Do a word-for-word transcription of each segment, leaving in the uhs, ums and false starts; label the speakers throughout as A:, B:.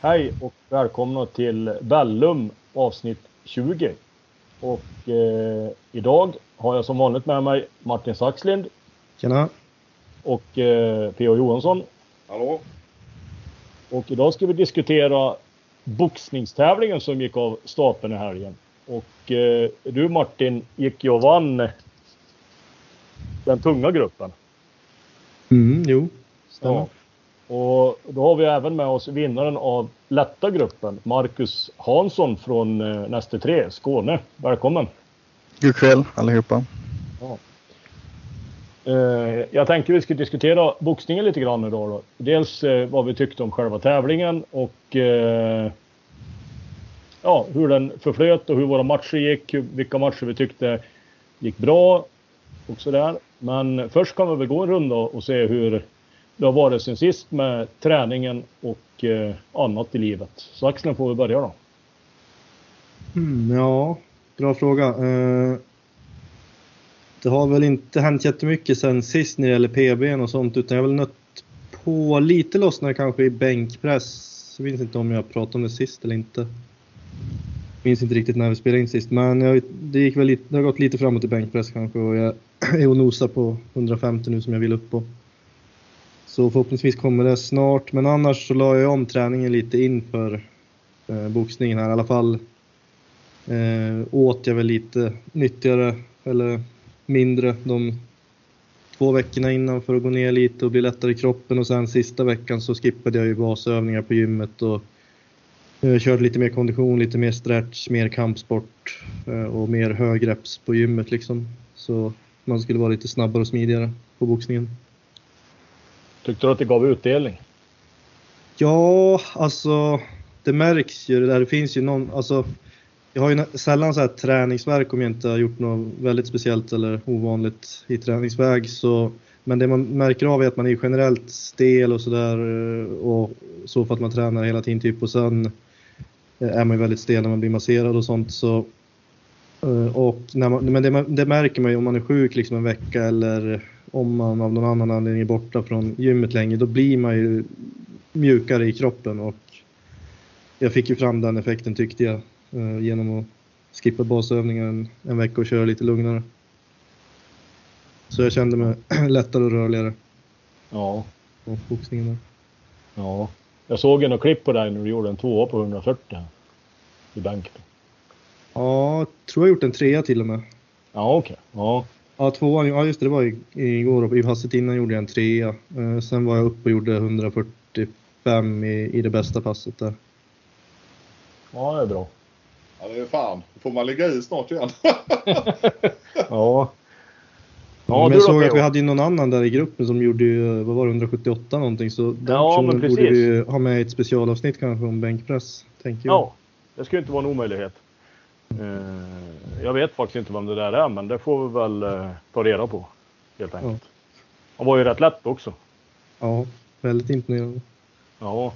A: Hej och välkomna till Bellum avsnitt tjugo. Och eh, idag har jag som vanligt med mig Martin Saxlind.
B: Tjena.
A: Och eh, P O Johansson.
C: Hallå.
A: Och idag ska vi diskutera boxningstävlingen som gick av stapeln i helgen. Och eh, du Martin gick ju och vann den tunga gruppen.
B: Mm, jo, stämmer.
A: Ja. Och då har vi även med oss vinnaren av lätta gruppen, Marcus Hansson från eh, Näste tre, Skåne. Välkommen.
D: God kväll allihopa.
A: Ja. Eh, jag tänkte vi skulle diskutera boxningen lite grann idag då. Dels eh, vad vi tyckte om själva tävlingen och eh, ja, hur den förflöt och hur våra matcher gick, vilka matcher vi tyckte gick bra och sådär. Men först kan vi väl gå en runda och se hur det har varit sen sist med träningen och eh, annat i livet. Så Axeln får vi börja då.
B: Mm, ja, bra fråga. Eh, det har väl inte hänt jättemycket sen sist när det gäller P B och sånt, utan jag har väl nött på lite lossnare kanske i bänkpress. Jag vet inte om jag pratade om det sist eller inte. Jag minns inte riktigt när vi spelade in sist, men jag, det gick väl lite, det har gått lite framåt i bänkpress kanske, och jag är och nosar på hundrafemtio nu som jag vill upp på. Så förhoppningsvis kommer det snart. Men annars så la jag om träningen lite inför eh, boxningen här. I alla fall eh, åt jag väl lite nyttigare eller mindre de två veckorna innan för att gå ner lite och bli lättare i kroppen. Och sen sista veckan så skippade jag ju basövningar på gymmet och eh, körde lite mer kondition, lite mer stretch, mer kampsport eh, och mer högreps på gymmet liksom. Så man skulle vara lite snabbare och smidigare på boxningen.
A: Tyckte du att det gav utdelning?
B: Ja, alltså det märks ju det där. Det finns ju någon, alltså jag har ju sällan så här träningsverk om jag inte har gjort något väldigt speciellt eller ovanligt i träningsväg. Så, men det man märker av är att man är generellt stel och sådär, och så för att man tränar hela tiden typ, och sen är man ju väldigt stel när man blir masserad och sånt. Så, och när man, men det, det märker man ju om man är sjuk liksom en vecka, eller om man av någon annan anledning är borta från gymmet länge, då blir man ju mjukare i kroppen. Och jag fick ju fram den effekten tyckte jag eh, genom att skippa basövningen en, en vecka och köra lite lugnare. Så jag kände mig lättare och rörligare.
A: Ja.
B: Och boxningen där.
A: Ja. Jag såg en klipp på dig när du gjorde en tvåa på hundrafyrtio i bänken.
B: Ja, jag tror jag gjort en trea till och med.
A: Ja, okej. Okay. Ja.
B: Ja, tvåan, ja just det, det var igår och i passet innan gjorde jag en trea. Eh, sen var jag uppe och gjorde hundrafyrtiofem i, i det bästa passet där.
A: Ja, det är bra.
C: Ja, det är fan. Får man ligga i snart igen?
A: Ja.
B: Ja, men jag såg att vi hade ju någon annan där i gruppen som gjorde ju, vad var det, hundrasjuttioåtta någonting. Så den
A: ja, men precis.
B: Borde vi ha med ett specialavsnitt kanske om bänkpress, tänker jag.
A: Ja, det skulle inte vara en omöjlighet. Jag vet faktiskt inte vem det där är, men det får vi väl ta reda på helt enkelt. Ja. Han var ju rätt lätt också.
B: Ja, väldigt imponerande.
A: Ja.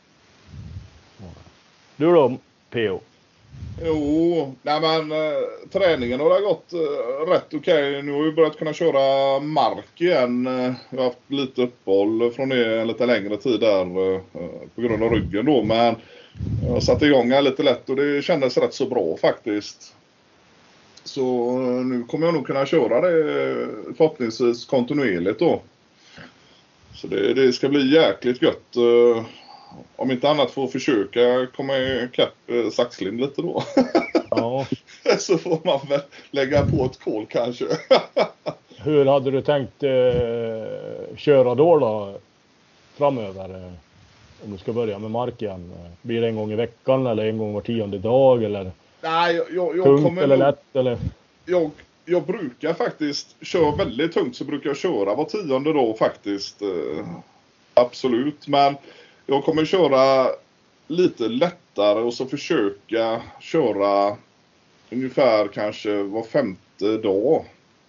A: Du då, P O?
C: Jo, nej men äh, träningen har gått äh, rätt okej. Okay. Nu har vi börjat kunna köra mark igen. Jag har haft lite uppehåll från det en lite längre tid där äh, på grund av ryggen då, men jag satte igång lite lätt och det kändes rätt så bra faktiskt. Så nu kommer jag nog kunna köra det förhoppningsvis kontinuerligt då. Så det, det ska bli jäkligt gött. Om inte annat får försöka komma i kapp Saxlind lite då.
A: Ja.
C: Så får man väl lägga på ett kol kanske.
A: Hur hade du tänkt eh, köra då då framöver? Om du ska börja med mark igen. Blir det en gång i veckan eller en gång var tionde dag? Eller
C: nej, jag, jag, jag
A: tungt
C: kommer
A: eller
C: nog,
A: lätt? Eller?
C: Jag, jag brukar faktiskt köra väldigt tungt, så brukar jag köra var tionde dag faktiskt. Eh, absolut, men jag kommer köra lite lättare och så försöka köra ungefär kanske var femte dag.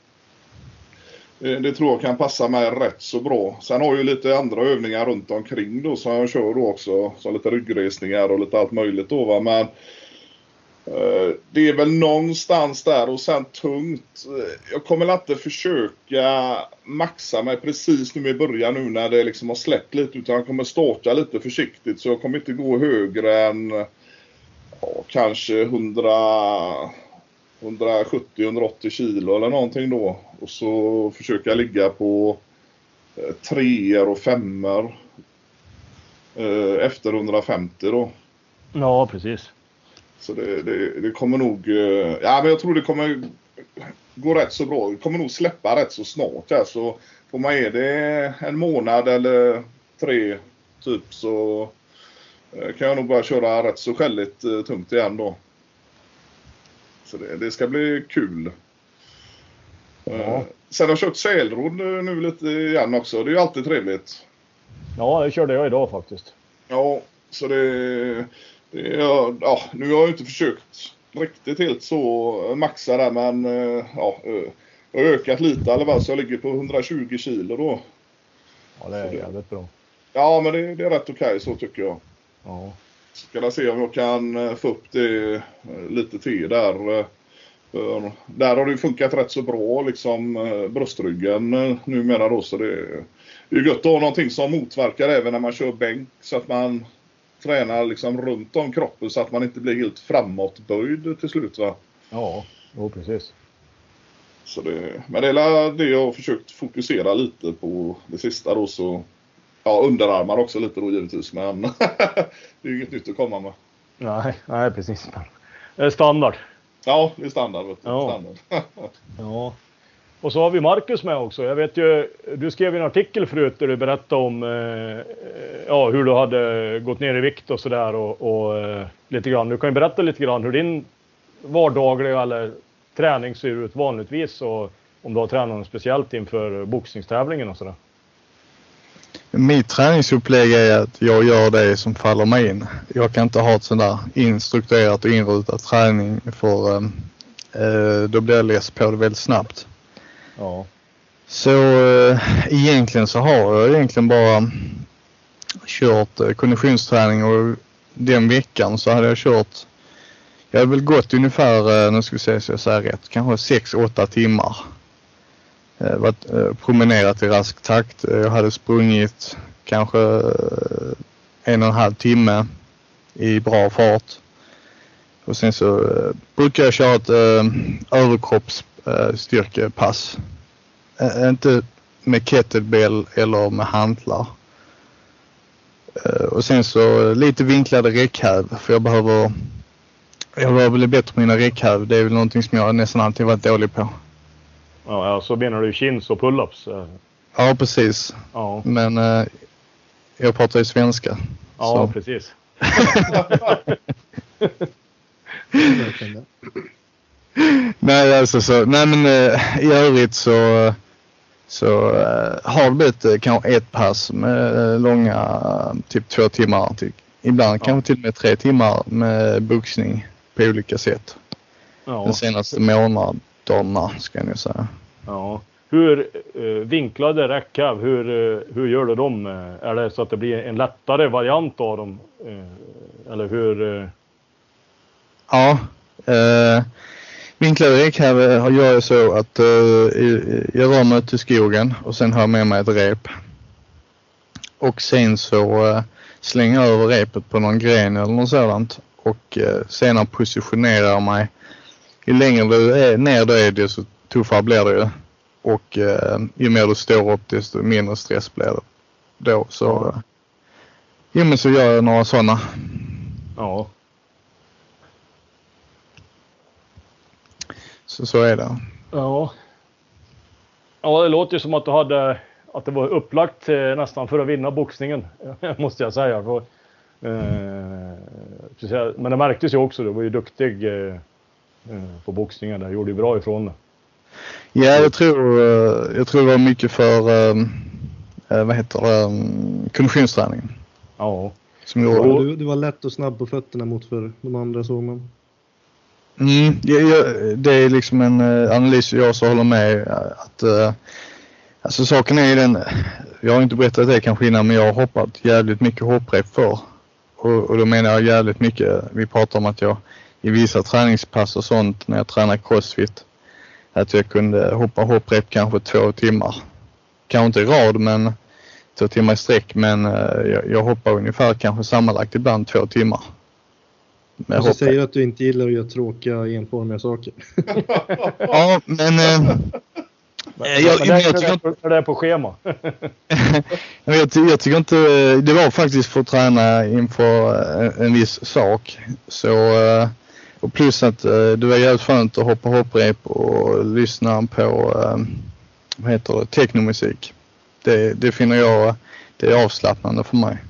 C: Det tror jag kan passa mig rätt så bra. Sen har jag ju lite andra övningar runt omkring då, så jag kör då också, så lite ryggresningar och lite allt möjligt då, va? Men Det är väl någonstans där och sen tungt. Jag kommer inte försöka maxa mig precis nu i början nu när det liksom har släppt lite, utan jag kommer starta lite försiktigt, så jag kommer inte gå högre än ja, kanske hundra, hundrasjuttio hundraåttio kilo eller någonting då, och så försöka ligga på treor och femmor efter hundrafemtio då.
A: Ja, precis.
C: Så det, det, det kommer nog, ja men jag tror det kommer gå rätt så bra. Det kommer nog släppa rätt så snart. Ja. Så får man är det en månad eller tre typ, så kan jag nog börja köra rätt så skälligt tungt igen då. Så det, det ska bli kul. Ja. Sen har jag kört sälrodd nu lite igen också. Det är ju alltid trevligt.
A: Ja, det körde jag idag faktiskt.
C: Ja, så det... Det är, ja, nu har jag inte försökt riktigt helt så maxa där, men ja, jag har ökat lite eller vad, så jag ligger på hundratjugo kilo då.
A: Ja, det är jävligt bra.
C: Ja, men det, det är rätt okej så tycker jag.
A: Ja.
C: Ska jag se om jag kan få upp det lite till där. För där har det funkat rätt så bra liksom bröstryggen numera då, så det är, det är gött att ha någonting som motverkar även när man kör bänk, så att man tränar liksom runt om kroppen så att man inte blir helt framåtböjd till slut, va?
A: Ja, jo, precis.
C: Så det, men det är det jag har försökt fokusera lite på det sista då, så ja, underarmar också lite då givetvis, men det är inget nytt att komma med.
A: Nej, nej precis. Det är standard.
C: Ja, det är standard, vet du.
A: Ja.
C: Standard.
A: Ja. Och så har vi Marcus med också. Jag vet ju, du skrev en artikel förut där du berättade om eh, ja, hur du hade gått ner i vikt och sådär. Och, och eh, lite grann. Du kan ju berätta lite grann hur din vardagliga eller träning ser ut vanligtvis. Och om du har tränat något speciellt inför boxningstävlingen och sådär.
D: Mitt träningsupplägg är att jag gör det som faller mig in. Jag kan inte ha ett sånt där instrukterat och inrutat träning, för eh, då blir jag less på det väldigt snabbt.
A: Ja.
D: Så eh, egentligen så har jag egentligen bara kört eh, konditionsträning, och den veckan så hade jag kört, jag hade väl gått ungefär, eh, nu ska vi se så jag säger rätt, kanske sex åtta timmar. Eh, varit, eh, promenerat i rask takt. Jag hade sprungit kanske eh, en och en halv timme i bra fart. Och sen så eh, brukar jag köra ett eh, överkroppsstyrkepass. Eh, eh, inte med kettlebell eller med hantlar. Eh, och sen så lite vinklade räckhäv, för jag behöver jag behöver bli bättre på mina räckhäv. Det är väl någonting som jag nästan alltid varit dålig på.
A: Ja, så menar du chins och pull-ups?
D: Ja, precis.
A: Ja.
D: Men eh, jag pratar ju svenska.
A: Ja,
D: så.
A: Precis.
D: Nej, alltså så, nej men eh, i övrigt så så eh, har det blivit eh, kanske ett pass med eh, långa, typ två timmar. Typ. Ibland ja. Kanske till och med tre timmar med boxning på olika sätt. Ja. Den senaste månaderna ska jag säga.
A: Ja. Hur eh, vinklade räckhäv, hur, eh, hur gör du dem? Är det så att det blir en lättare variant av dem? Eh, eller hur? Eh...
D: Ja, eh, vinklade räckhäv gör jag så att eh, jag rör mig till skogen och sen har jag med mig ett rep. Och sen så eh, slänger jag över repet på någon gren eller något sådant. Och eh, senare positionerar jag mig. Ju längre du är ner då är det, så tuffare blir det ju. Och eh, ju mer du står upp desto mindre stress blir det då. Så, eh, ja, men så gör jag några sådana.
A: Ja.
D: Så så är det.
A: Ja. Ja, det låter ju som att du hade, att det var upplagt eh, nästan för att vinna boxningen, måste jag säga. För, eh, men det märktes ju också, du var ju duktig eh, på boxningen, det gjorde ju bra ifrån det.
D: Ja, jag tror, jag tror det var mycket för eh, vad heter det, konditionsträning.
A: Ja.
B: Som gjorde. Du, du var lätt och snabb på fötterna mot för de andra, såg man.
D: Mm, jag, jag, det är liksom en uh, analys jag så håller med att uh, alltså saken är den, jag har inte berättat det kanske innan, men jag har hoppat jävligt mycket hopprep för, och, och då menar jag jävligt mycket. Vi pratar om att jag i vissa träningspass och sånt när jag tränar crossfit. Att jag kunde hoppa hopprep kanske två timmar. Kanske inte i rad, men två timmar i sträck. Men jag, jag hoppar ungefär kanske sammanlagt ibland två timmar.
B: Och så säger att du inte gillar att göra tråkiga enformiga saker.
D: Ja, men... Eh,
A: jag, jag, jag, jag tycker inte det är på schema.
D: jag, jag tycker inte... Det var faktiskt för att träna inför en, en viss sak. Så... Och plus att det var jävligt skönt att hoppa hopprep och lyssna på... Vad heter det? Technomusik. Det, det finner jag... Det är avslappnande för mig.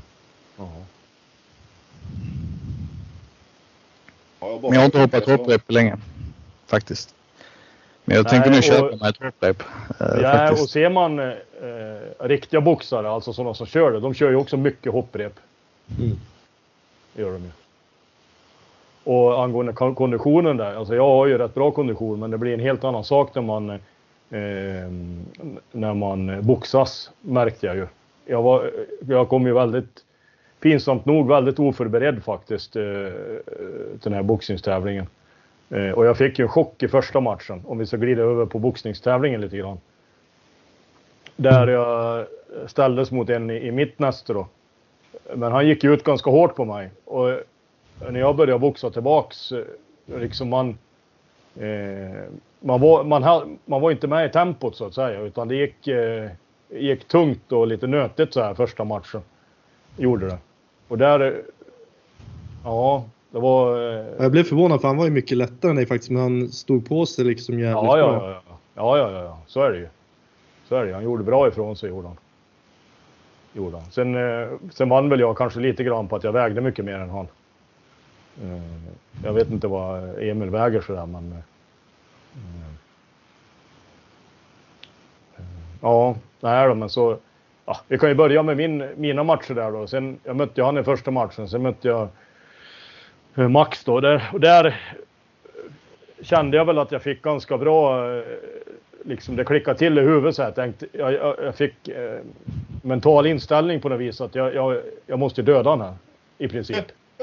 D: Men jag har inte hoppat hopprep på länge, faktiskt. Men jag Nej, tänker nu köpa mig ett hopprep.
A: Eh, ja, faktiskt. Och ser man eh, riktiga boxare, alltså sådana som kör det, de kör ju också mycket hopprep. Mm. Det gör de ju. Och angående konditionen där, alltså jag har ju rätt bra kondition, men det blir en helt annan sak när man, eh, när man boxas, märkte jag ju. Jag, var, jag kom ju väldigt... pinsamt nog väldigt oförberedd faktiskt eh, till den här boxningstävlingen. Eh, och jag fick ju en chock i första matchen, om vi ska glida över på boxningstävlingen lite grann. Där jag ställdes mot en i, i mitt näste då. Men han gick ju ut ganska hårt på mig. Och när jag började boxa tillbaks, liksom man, eh, man, var, man, man var inte med i tempot så att säga, utan det gick, eh, gick tungt och lite nötigt så här första matchen. Gjorde det. Och där, ja, det var...
B: Jag blev förvånad för han var ju mycket lättare än dig faktiskt, men han stod på sig liksom jävligt
A: ja, ja,
B: bra.
A: Ja, ja, ja, ja, ja, så är det ju. Så är det, han gjorde bra ifrån sig, gjorde han. Gjorde han. Sen, sen vann väl jag kanske lite grann på att jag vägde mycket mer än han. Jag vet inte vad Emil väger sådär, men... Ja, nej då, men så... Ja, vi kan ju börja med min, mina matcher där då. Sen, jag mötte han i första matchen. Sen mötte jag eh, Max då. Där, och där kände jag väl att jag fick ganska bra... Eh, liksom det klickade till i huvudet så här. Jag, tänkte, jag, jag, jag fick eh, mental inställning på något vis. Att jag, jag, jag måste döda han här. I princip.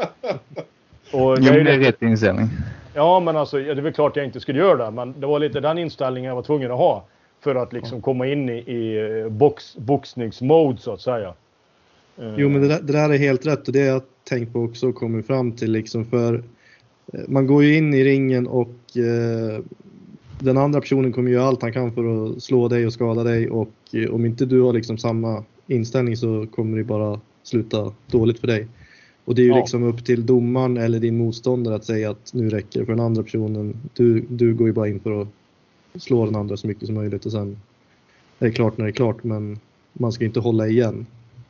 D: Och jo, det är rätt inställning.
A: Ja, men alltså det är väl klart jag inte skulle göra det. Men det var lite den inställningen jag var tvungen att ha. För att liksom komma in i, i box, boxningsmode så att säga.
B: Jo, men det där, det där är helt rätt. Och det jag tänkt på också kommer fram till liksom. För man går ju in i ringen och eh, den andra personen kommer göra allt han kan för att slå dig och skada dig. Och eh, om inte du har liksom samma inställning så kommer det bara sluta dåligt för dig. Och det är ju ja. liksom upp till domaren eller din motståndare att säga att nu räcker det för den andra personen. Du, du går ju bara in för att slå den andra så mycket som möjligt och sen är det klart när det är klart, men man ska inte hålla igen.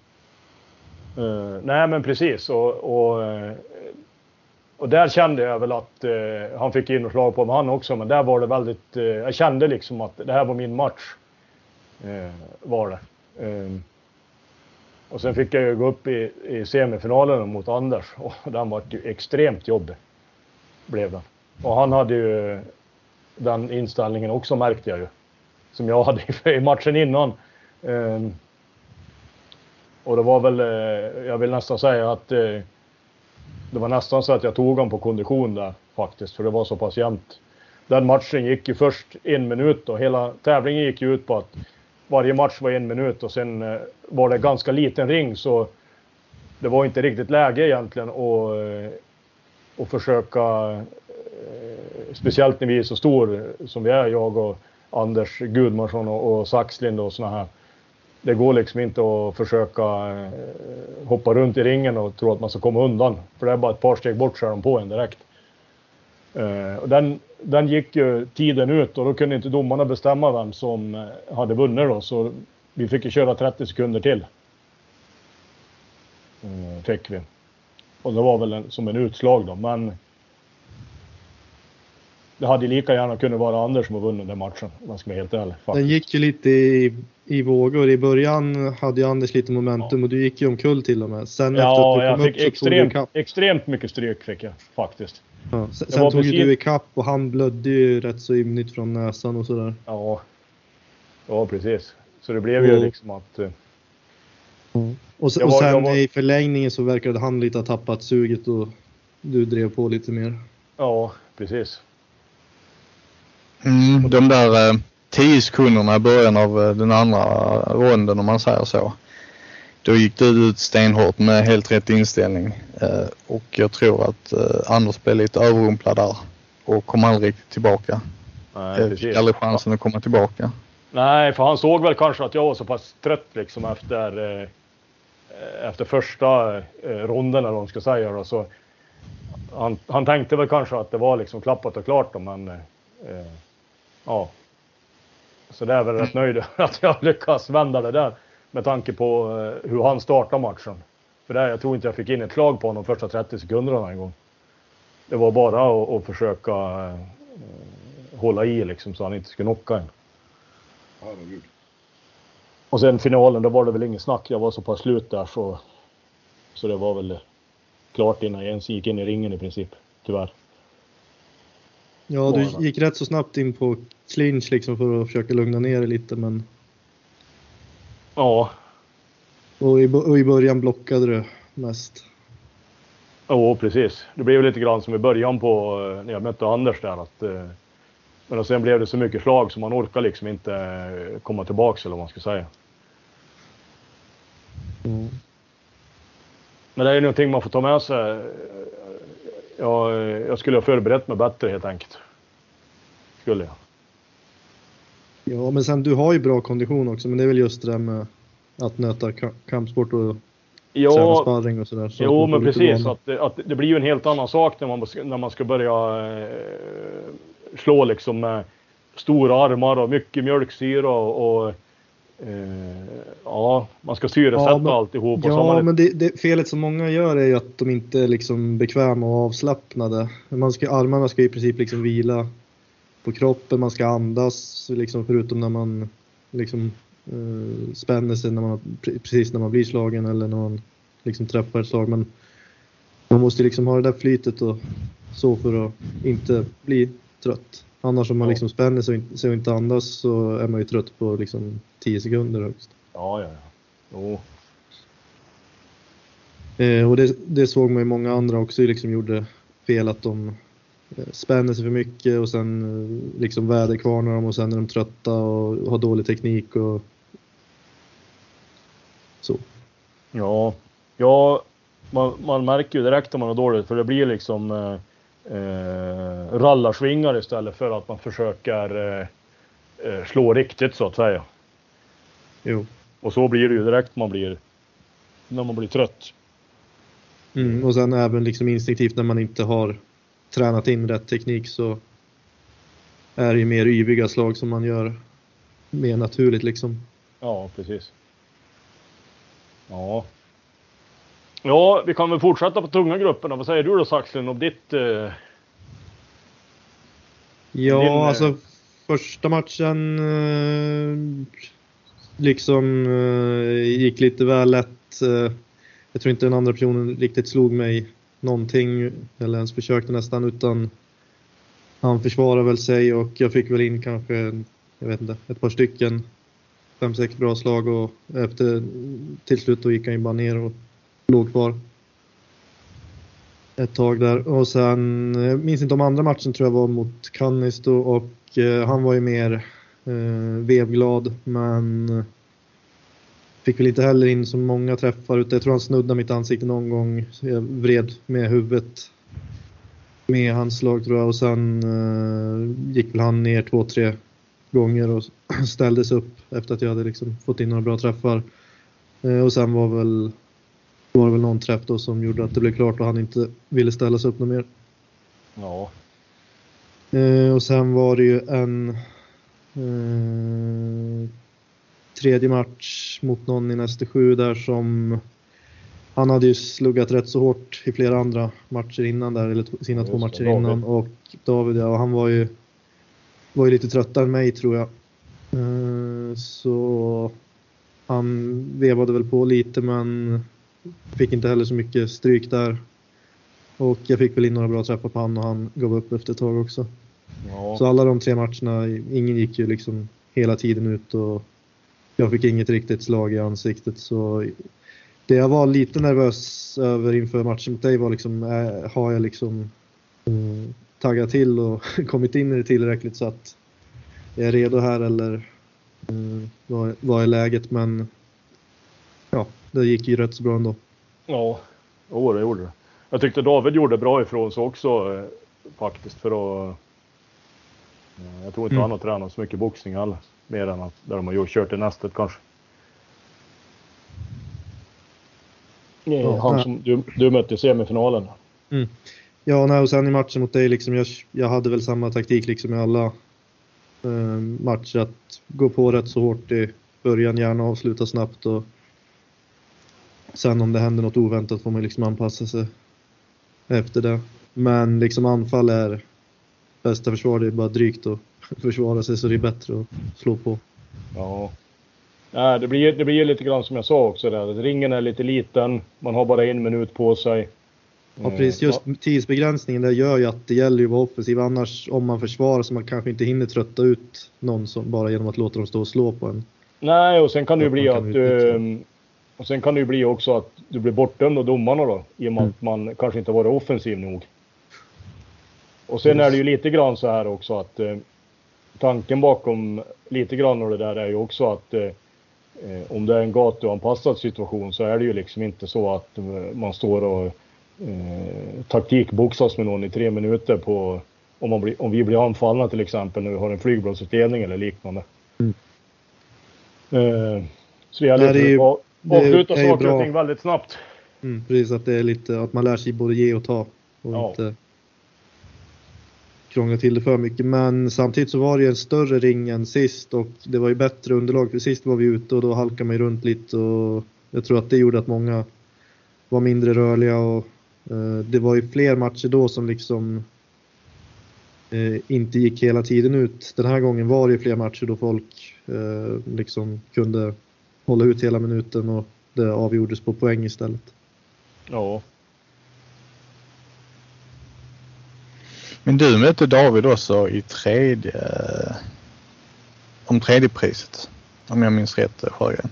A: Uh, nej men precis och, och, och där kände jag väl att uh, han fick in och slag på mig han också, men där var det väldigt, uh, jag kände liksom att det här var min match uh, var det. Uh, och sen fick jag ju gå upp i, i semifinalen mot Anders och den var ju extremt jobbig blev den. Och han hade ju den inställningen också, märkte jag ju. Som jag hade i matchen innan. Um, och det var väl, uh, jag vill nästan säga att uh, det var nästan så att jag tog honom på kondition där faktiskt. För det var så pass jämnt. Den matchen gick ju först en minut och hela tävlingen gick ju ut på att varje match var en minut. Och sen uh, var det ganska liten ring så det var inte riktigt läge egentligen att uh, och försöka... Speciellt när vi är så stor som vi är, jag och Anders Gudmarsson och, och Saxlind och såna här. Det går liksom inte att försöka eh, hoppa runt i ringen och tro att man ska komma undan. För det är bara ett par steg bort så är de på en direkt. Eh, och den, den gick ju tiden ut och då kunde inte domarna bestämma vem som hade vunnit då. Så vi fick ju köra trettio sekunder till. Eh, fick vi. Och det var väl en, som en utslag då, men... Det hade lika gärna kunnat vara Anders som har vunnit den matchen, om man ska vara helt ärlig. Faktiskt.
B: Den gick ju lite i, i vågor. I början hade ju Anders lite momentum ja. och du gick ju omkull till och med. Sen
A: ja, jag fick extremt, extremt mycket stryk fick jag faktiskt.
B: Ja, sen sen tog precis... du i kapp och han blödde ju rätt så ymnigt från näsan och sådär.
A: Ja, ja precis. Så det blev och... ju liksom att... Uh...
B: Mm. Och, sen, var, och sen var... i förlängningen så verkade han lite ha tappat suget och du drev på lite mer.
A: Ja, precis.
D: Mm, de där eh, tio sekunderna i början av eh, den andra ronden, om man säger så. Då gick du ut stenhårt med helt rätt inställning. Eh, och jag tror att eh, Anders blev lite överrumplad där. Och kom aldrig riktigt tillbaka.
A: Nej,
D: jag fick aldrig chansen att komma tillbaka.
A: Nej, för han såg väl kanske att jag var så pass trött liksom efter, eh, efter första eh, ronden, eller vad man ska säga. Då, så han, han tänkte väl kanske att det var liksom klappat och klart då, men eh, ja. Så det är väl rätt nöjd att jag lyckas vända det där med tanke på eh, hur han startade matchen. För det, jag tror inte jag fick in ett slag på honom de första trettio sekunderna en gång. Det var bara att, att försöka eh, hålla i liksom så han inte skulle knocka en.
C: Herregud.
A: Och sen finalen, då var det väl ingen snack. Jag var så pass slut där så, så det var väl klart innan jag ens gick in i ringen i princip, tyvärr.
B: Ja, du gick rätt så snabbt in på clinch liksom för att försöka lugna ner det lite, men...
A: Ja.
B: Och i, och i början blockade du mest.
A: Ja, precis. Det blev lite grann som i början på när jag mötte Anders där. Att, men sen blev det så mycket slag som man orkar liksom inte komma tillbaka, eller vad man ska säga.
B: Mm.
A: Men det är någonting man får ta med sig. Jag, jag skulle ha förberett mig bättre helt enkelt. Skulle jag.
B: Ja, men sen du har ju bra kondition också, men det är väl just det där med att nöta kampsport och
A: ja,
B: träna sparring och sådär. Så
A: jo, men precis. Att, att det blir ju en helt annan sak när man, när man ska börja eh, slå liksom med stora armar och mycket mjölksyra och, och eh, ja, man ska syresätta ja, men, alltihop. Och
B: ja,
A: så man
B: men det, det felet som många gör är ju att de inte är liksom bekväma och avslappnade. Man ska, armarna ska i princip liksom vila på kroppen, man ska andas liksom, förutom när man liksom uh, spänner sig när man, precis när man blir slagen eller när man liksom träffar ett slag. Men man måste liksom ha det där flytet och så för att inte bli trött. Annars om man liksom spänner sig och inte, sig och inte andas så är man ju trött på liksom tio sekunder högst.
A: Ja, ja, ja. Jo.
B: Eh, och det, det såg man ju många andra också liksom gjorde fel, att de eh, spänner sig för mycket och sen eh, liksom väderkvarnar dem och sen är de trötta och har dålig teknik och så.
A: Ja, ja man, man märker ju direkt om man har dåligt, för det blir liksom eh, eh, rallarsvingar istället för att man försöker eh, eh, slå riktigt så att säga.
B: Jo.
A: Och så blir det ju direkt man blir när man blir trött.
B: Mm, och sen även liksom instinktivt när man inte har tränat in rätt teknik så är det ju mer yviga slag som man gör mer naturligt liksom.
A: Ja, precis. Ja. Ja, vi kan väl fortsätta på tunga grupperna. Vad säger du då, Saxlin, om ditt... Eh,
B: ja,
A: din,
B: alltså första matchen eh, liksom eh, gick lite väl lätt. Eh, jag tror inte den andra personen riktigt slog mig någonting eller ens försökte nästan, utan han försvarade väl sig och jag fick väl in kanske, jag vet inte, ett par stycken fem, sex bra slag och efter till slut då gick han ju bara ner och låg kvar ett tag där. Och sen, jag minns inte om andra matchen, tror jag var mot Kannis då, och eh, han var ju mer eh, vevglad, men fick väl inte heller in så många träffar, utan jag tror han snuddade mitt ansikte någon gång, så jag vred med huvudet med hans slag tror jag, och sen eh, gick väl han ner två, tre gånger och ställdes upp efter att jag hade liksom fått in några bra träffar. Eh, och sen var väl var det väl någon träff då som gjorde att det blev klart och han inte ville ställa sig upp något mer.
A: Ja.
B: Eh, och sen var det ju en eh, tredje match mot någon i nästa sju där som han hade ju sluggat rätt så hårt i flera andra matcher innan där, eller sina ja, två matcher David. innan. Och David, ja, han var ju var ju lite tröttare än mig tror jag. Eh, så han vevade väl på lite, men fick inte heller så mycket stryk där. Och jag fick väl in några bra träffar på han och han gav upp efter ett tag också. Ja. Så alla de tre matcherna, ingen gick ju liksom hela tiden ut och jag fick inget riktigt slag i ansiktet. Så det jag var lite nervös över inför matchen mot dig var liksom, äh, har jag liksom äh, taggat till och kommit in i det tillräckligt så att jag är redo här eller eh, vad, vad är läget, men ja, det gick ju rätt så bra ändå.
A: Ja, oh, det gjorde det. Jag tyckte David gjorde bra ifrån sig också eh, faktiskt för att eh, jag tror inte mm. han har tränat så mycket boxning heller, mer än att där de har ju kört i nästet kanske. Ja, han som du, du mötte i semifinalen.
B: Mm. Ja, nej, och sen i matchen mot dig liksom, jag, jag hade väl samma taktik liksom i alla eh, matcher, att gå på rätt så hårt i början, gärna avsluta snabbt, och sen om det händer något oväntat får man liksom anpassa sig efter det. Men liksom anfall är bästa försvar, det är bara drygt att försvara sig, så det är bättre att slå på.
A: Ja. Nej, det blir, det blir lite grann som jag sa också där. Ringen är lite liten, man har bara en minut på sig.
B: Ja, precis. Just tidsbegränsningen där gör ju att det gäller ju att vara offensiv. Annars, om man försvarar så man kanske inte hinner trötta ut någon som, bara genom att låta dem stå och slå på en.
A: Nej, och sen kan det ju bli att du, och sen kan det ju bli också att du blir bortdömd av domarna då, i och med mm. att man kanske inte varit offensiv nog. Och sen är det ju lite grann så här också att eh, tanken bakom lite grann av det där är ju också att eh, om det är en gatuanpassad situation så är det ju liksom inte så att eh, man står och eh, taktikboxas med någon i tre minuter på om, man blir, om vi blir anfallna till exempel när vi har en flygplatsutdelning eller liknande. Mm. Eh, så det gäller ju att avsluta saker och ting väldigt snabbt.
B: Mm, precis, att det är lite att man lär sig både ge och ta och
A: ja.
B: inte krångla till det för mycket. Men samtidigt så var det en större ring än sist och det var ju bättre underlag, för sist var vi ute och då halkade man runt lite, och jag tror att det gjorde att många var mindre rörliga, och eh, det var ju fler matcher då som liksom eh, inte gick hela tiden ut. Den här gången var det ju fler matcher då folk eh, liksom kunde hålla ut hela minuten och det avgjordes på poäng istället.
A: Ja.
D: Men du mötte David också i tredje om tredje priset, om jag minns rätt, Sjögren.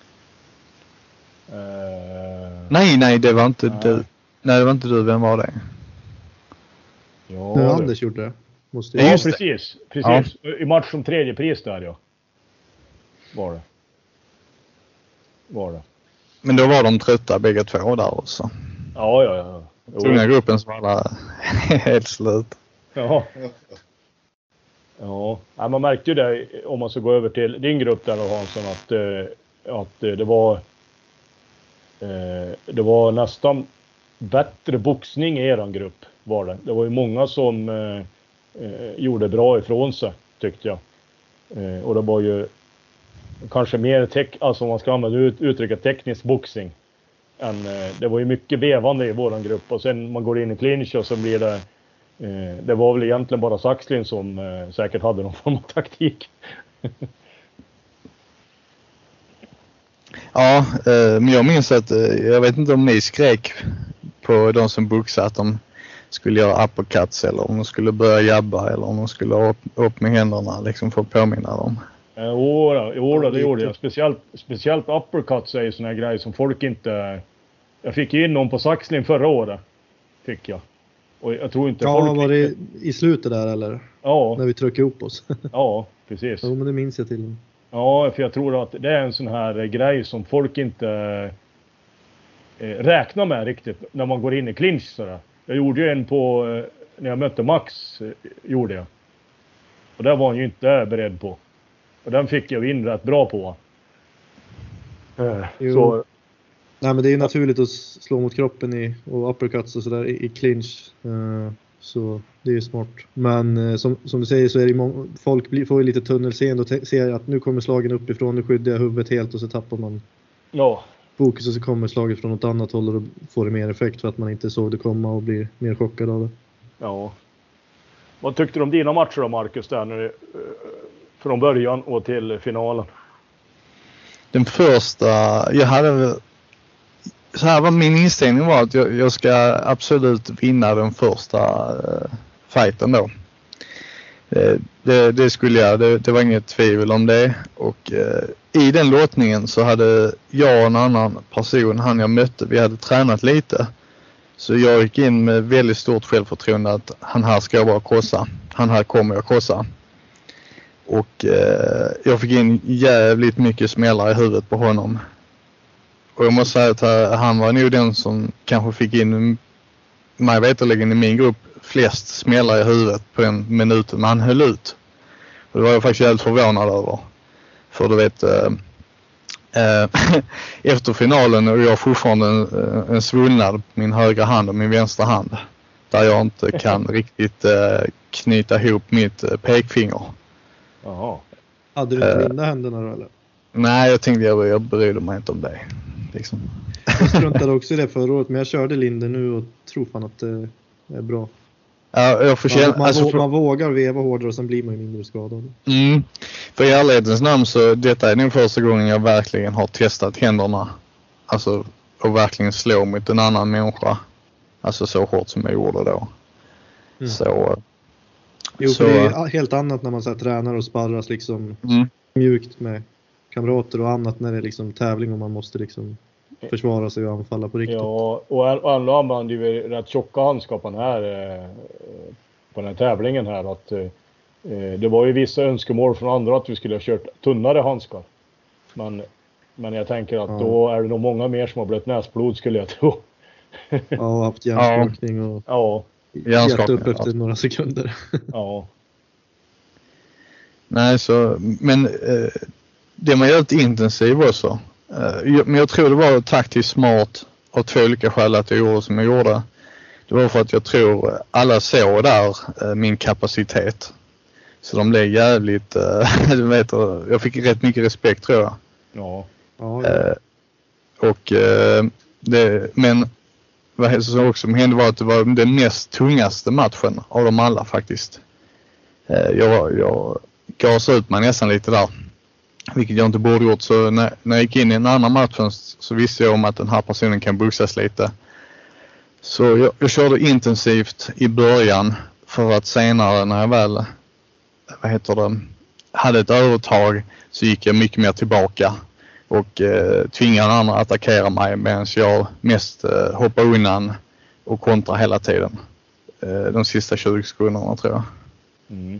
D: Uh, nej, nej, det var inte uh, du. Nej, det var inte du. Vem var det?
B: Ja, det Anders gjorde det.
A: Måste ja, precis. Precis. Ja. I match om tredje pris där, ja. Var det. Var det.
D: Men då var de trötta bägge två där också.
A: Ja, ja, ja.
D: Tunga gruppen som alla helt slut.
A: Ja. Ja, man märkte ju det om man ska gå över till din grupp där då, Hansson, att, att det var det var nästan bättre boxning i eran grupp var det. Det var ju många som eh, gjorde bra ifrån sig, tyckte jag. Eh, och det var ju kanske mer tek- alltså om man ska använda ut- uttrycka teknisk boxning. Än, eh, det var ju mycket bevande i våran grupp, och sen man går in i clinch och så blir det eh, det var väl egentligen bara Saxlin som eh, säkert hade någon form av taktik.
D: Ja, eh, men jag minns att, eh, jag vet inte om ni skrek på de som boxade att de skulle göra uppercuts, eller om de skulle börja jabba, eller om de skulle upp, upp med händerna liksom för att påminna dem.
A: Jo, jo det gjorde jag. Speciellt, speciellt uppercuts är ju såna här grejer som folk inte... Jag fick in någon på Saxlin förra året, fick jag. Och jag tror inte
B: ja,
A: folk...
B: var det i slutet där, eller?
A: Ja.
B: När vi tryckte ihop oss.
A: Ja, precis.
B: Ja, men det minns jag till.
A: Ja, för jag tror att det är en sån här grej som folk inte eh, räknar med riktigt när man går in i clinch sådär. Jag gjorde ju en på, eh, när jag mötte Max, eh, gjorde jag. Och det var han ju inte beredd på. Och den fick jag in rätt bra på. Eh, så...
B: Nej, men det är ju naturligt att slå mot kroppen i, och uppercuts och sådär i, i clinch. Eh, så det är ju smart. Men eh, som, som du säger så är det må- folk blir, får ju lite tunnelseende och te- ser att nu kommer slagen uppifrån, nu skyddar jag huvudet helt, och så tappar man
A: ja.
B: fokus, och så kommer slaget från något annat håll och då får det mer effekt för att man inte såg det komma och blir mer chockad av det.
A: Ja. Vad tyckte du om dina matcher då, Marcus, där nu, från början och till finalen?
D: Den första, jag hade så här var min inställning var att jag, jag ska absolut vinna den första uh, fighten då. Uh, det, det skulle jag, det, det var inget tvivel om det. Och uh, i den låtningen så hade jag och en annan person, han jag mötte, vi hade tränat lite. Så jag gick in med väldigt stort självförtroende att han här ska jag bara krossa. Han här kommer jag krossa. Och eh, jag fick in jävligt mycket smällar i huvudet på honom. Och jag måste säga att han var nog den som kanske fick in mig veterligen i min grupp flest smällar i huvudet på den minuten. Men han höll ut. Och det var jag faktiskt helt förvånad över. För du vet, eh, eh, efter finalen och jag fortfarande en, en svullnad på min högra hand och min vänstra hand. Där jag inte kan riktigt eh, knyta ihop mitt eh, pekfinger.
A: Jaha.
B: Hade du inte blinda händerna då eller?
D: Nej, jag tänkte jag, jag brydde mig inte om det. Liksom.
B: Jag struntade också i det förra året, men jag körde Linde nu och tror fan att det är bra.
D: Ja, jag får känna,
B: man, man,
D: alltså,
B: vå- man vågar veva hårdare och sen blir man ju mindre skadad.
D: Mm. För i ärlighetens namn så detta är den första gången jag verkligen har testat händerna. Alltså och verkligen slå mot en annan människa. Alltså så hårt som jag gjorde då.
B: Mm.
D: Så,
B: jo,
D: så,
B: för det är helt annat när man så här, tränar och sparras liksom
D: mm.
B: mjukt med kamrater och annat när det är liksom tävling och man måste liksom försvara sig och anfalla på riktigt.
A: Ja, och ändå använde vi rätt tjocka handskar på den här, på den här tävlingen här. Att, eh, det var ju vissa önskemål från andra att vi skulle ha kört tunnare handskar. Men, men jag tänker att ja. Då är det nog många mer som har blivit näsblod skulle jag tro.
B: Ja, haft hjärnskakning och
A: ja.
B: gett upp efter ja. några sekunder.
A: Ja.
D: Nej, så, men eh, det var helt intensivt också. Eh, men jag tror det var taktiskt smart av två olika skäl att jag gjorde som jag gjorde. Det var för att jag tror alla såg där eh, min kapacitet. Så de blev jävligt, eh, du vet, jag fick rätt mycket respekt tror jag.
A: Ja.
B: ja.
D: Eh, och eh, det, men vad som också hände var att det var den mest tungaste matchen av dem alla faktiskt. Eh, jag, jag gasade ut mig nästan lite där. Vilket jag inte borde gjort. Så när, när jag gick in i en annan matchen så visste jag om att den här personen kan boxas lite. Så jag, jag körde intensivt i början för att senare när jag väl vad heter det, hade ett övertag så gick jag mycket mer tillbaka och eh, tvingade andra att attackera mig medan jag mest eh, hoppade undan och kontra hela tiden. Eh, de sista tjugo sekunderna tror jag.
A: Mm.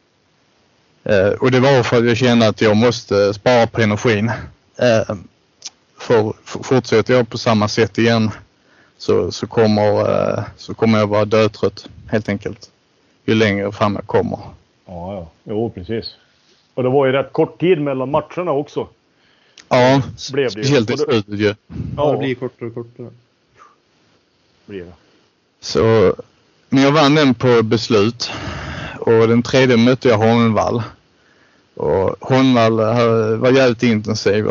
D: Eh, och det var för att jag kände att jag måste spara på energin. Eh, för, för fortsätter jag på samma sätt igen så, så, kommer, eh, så kommer jag vara dödtrött helt enkelt. Ju längre fram jag kommer.
A: Ja, ja. Jo, precis. Och det var ju rätt kort tid mellan matcherna också.
D: Ja,
A: blev det
D: speciellt i slutet ju.
B: Ja, det blir kortare och kortare.
A: Blir det.
D: Så, men jag vann den på beslut. Och den tredje mötte jag Holmvall. Och Holmvall var jävligt intensiv.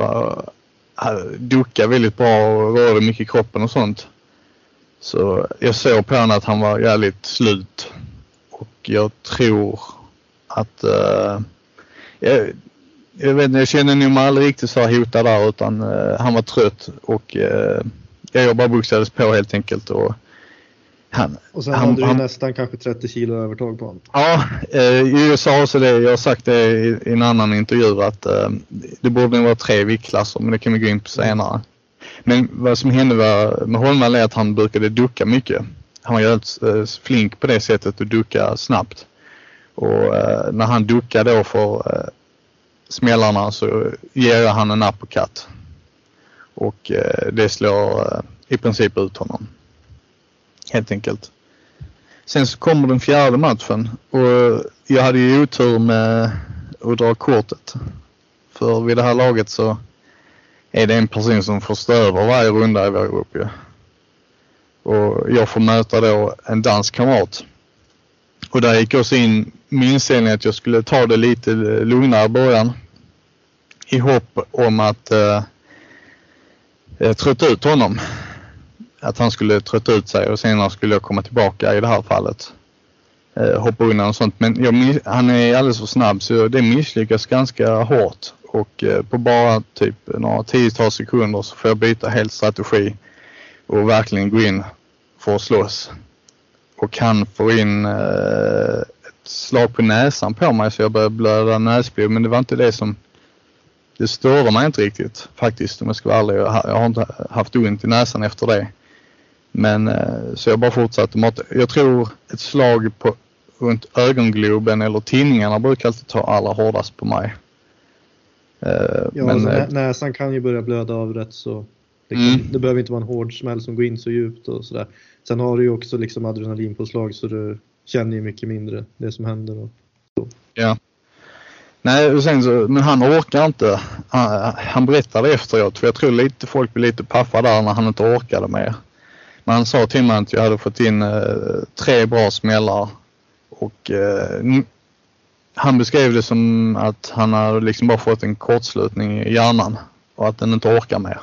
D: Duckade väldigt bra och rörde mycket i kroppen och sånt. Så jag såg på honom att han var jävligt slut. Och jag tror att... Uh, jag, jag vet inte, jag känner nog mig aldrig riktigt så hotad där utan uh, han var trött. Och uh, jag bara boxades på helt enkelt och... Han,
B: och sen
D: han,
B: hade du
D: han,
B: nästan kanske trettio kilo övertag på honom.
D: Ja, eh, jag sa också det, jag har sagt det i, i en annan intervju att eh, det borde nog vara tre viktklasser men det kan vi gå in på senare. Men vad som hände var, med Holmvall är att han brukade ducka mycket. Han var jävligt eh, flink på det sättet att ducka snabbt. Och eh, när han duckade då för eh, smällarna så ger han en uppercut. Och eh, det slår eh, i princip ut honom. Helt enkelt. Sen så kommer den fjärde matchen. Och jag hade ju otur med att dra kortet. För vid det här laget så är det en person som får stå över varje runda i vår grupp. Ja. Och jag får möta då en dansk kamrat. Och där gick jag så in med inställningen att jag skulle ta det lite lugnare i början. I hopp om att eh, trötta ut honom. Att han skulle trötta ut sig och senare skulle jag komma tillbaka i det här fallet. Eh, hoppa undan och sånt. Men jag, han är alldeles för snabb så det misslyckas ganska hårt. Och eh, på bara typ några tiotal sekunder så får jag byta helt strategi. Och verkligen gå in för att slåss. Och han får in eh, ett slag på näsan på mig så jag började blöda näsblod. Men det var inte det som... Det störde mig inte riktigt faktiskt om jag ska vara ärlig. Jag har inte haft ont i näsan efter det. Men eh, så jag bara fortsatte mot, jag tror ett slag på runt ögongloben eller tinningarna brukar alltid ta allra hårdast på mig. Eh,
B: ja,
D: men,
B: alltså,
D: eh,
B: näsan kan ju börja blöda av rätt så. Det, kan,
D: mm.
B: det behöver inte vara en hård smäll som går in så djupt och sådär. Sen har du ju också liksom adrenalinpåslag så du känner ju mycket mindre det som händer. Och så.
D: Ja. Nej, och sen så, men han orkar inte. Han, han berättade efteråt, för jag tror lite folk blir lite paffa där när han inte orkade mer. Men han sa till mig att jag hade fått in eh, tre bra smällar och eh, han beskrev det som att han hade liksom bara fått en kortslutning i hjärnan och att den inte orkar mer.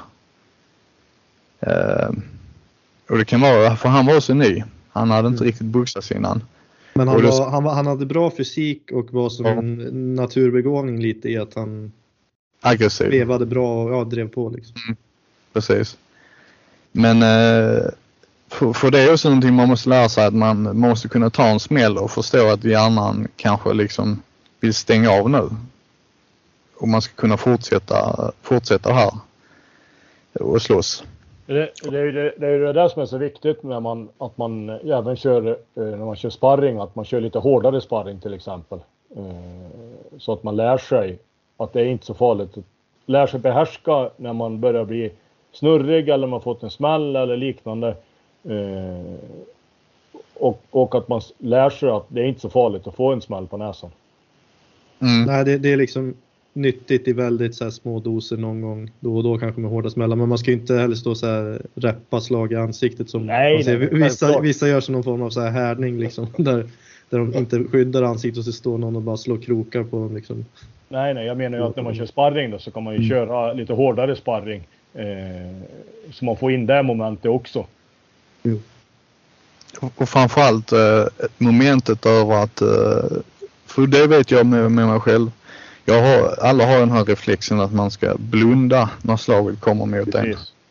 D: Eh, och det kan vara, för han var så ny. Han hade inte mm. riktigt boxats innan.
B: Men han, var, han, var, han hade bra fysik och var som ja. en naturbegåvning lite i att han
D: aggressiv.
B: Vevade bra och ja, drev på liksom.
D: Mm. Precis. Men eh, för, för det är också någonting man måste lära sig, att man måste kunna ta en smäll och förstå att hjärnan kanske liksom vill stänga av nu. Och man ska kunna fortsätta, fortsätta här och slåss.
A: Det, det, är ju det, det är ju det där som är så viktigt när man, att man även kör, när man kör sparring, att man kör lite hårdare sparring till exempel. Så att man lär sig att det är inte så farligt. Lär sig behärska när man börjar bli snurrig eller man fått en smäll eller liknande. Och, och att man lär sig att det är inte så farligt att få en smäll på näsan.
B: Mm. Nej, det, det är liksom nyttigt i väldigt så här små doser någon gång då och då, kanske med hårda smällar, men man ska ju inte heller stå så här reppa slag i ansiktet som
A: nej,
B: ser,
A: nej,
B: vissa, vissa gör som någon form av så här härdning liksom, där, där de inte skyddar ansiktet och så står någon och bara slår krokar på dem liksom.
A: Nej, nej, jag menar ju att när man kör sparring då så kan man ju mm. köra lite hårdare sparring eh, så man får in det momentet också.
B: Jo.
D: Och, och framförallt eh, momentet över att eh, för det vet jag med, med mig själv. Jag har, alla har den här reflexen att man ska blunda när slaget kommer mot en.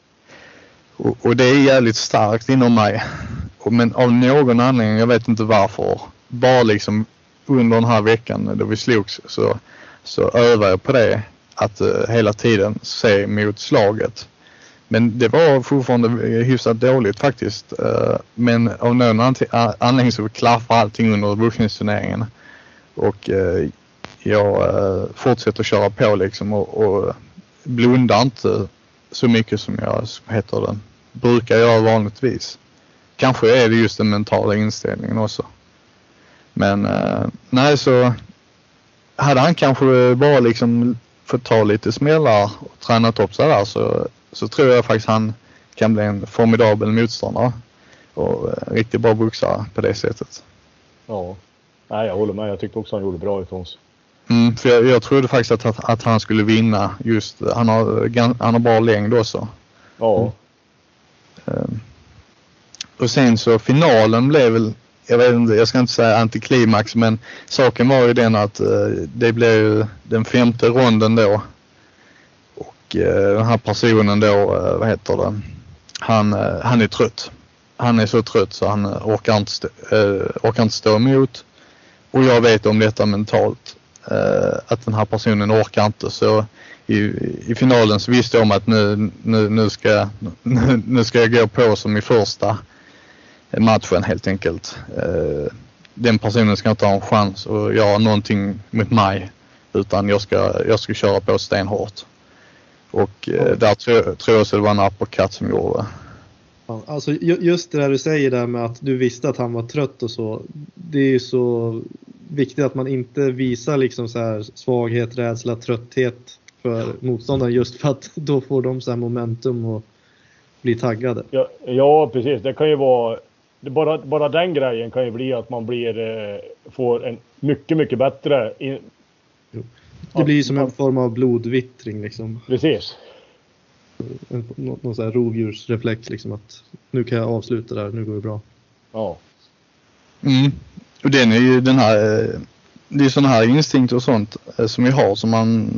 D: Och, och det är jävligt starkt inom mig. Och, men av någon anledning, jag vet inte varför, bara liksom under den här veckan då vi slogs så, så övar jag på det. Att uh, hela tiden se mot slaget. Men det var fortfarande hyfsat dåligt faktiskt. Uh, men av någon anledning så klaffar allting under boxningsturneringen. Och uh, jag uh, fortsätter köra på liksom och, och blundar inte så mycket som jag som heter det, brukar göra vanligtvis. Kanske är det just den mentala inställningen också. Men uh, nej, så hade han kanske bara liksom fått ta lite smällar och tränat upp sig där så, så tror jag faktiskt han kan bli en formidabel motståndare och uh, riktigt bra boxare på det sättet.
A: Ja, nej, jag håller med. Jag tyckte också han gjorde bra ifrån sig.
D: Mm, för jag, jag trodde faktiskt att, att han skulle vinna just, han har, han har bra längd också.
A: Ja.
D: Mm. Um, och sen så finalen blev väl, jag vet inte, jag ska inte säga antiklimax, men saken var ju den att uh, det blev ju den femte ronden då. Och uh, den här personen då, uh, vad heter det, han, uh, han är trött. Han är så trött så han uh, orkar, inte stå, uh, orkar inte stå emot. Och jag vet om detta mentalt. Uh, att den här personen orkar inte, så i, i finalen så visste jag om att nu, nu, nu, ska, nu, nu ska jag gå på som i första matchen helt enkelt. Uh, den personen ska inte ha en chans att göra någonting mot mig, utan jag ska, jag ska köra på stenhårt. Och uh, där tror, tror jag så det var en uppercut som gjorde det.
B: Ja, alltså just det där du säger där med att du visste att han var trött och så, det är ju så viktigt att man inte visar liksom så här svaghet, rädsla, trötthet för motståndaren, just för att då får de så här momentum och blir taggade.
A: Ja, ja precis. Det kan ju vara det bara, bara den grejen kan ju bli att man blir eh, får en mycket, mycket bättre in...
B: Det blir som en form av blodvittring liksom.
A: Precis.
B: En, någon, någon sån här rovdjursreflex liksom, att nu kan jag avsluta där, nu går det bra.
A: Ja.
D: Mm. Och den är ju den här, det är sådana här instinkter och sånt som vi har som man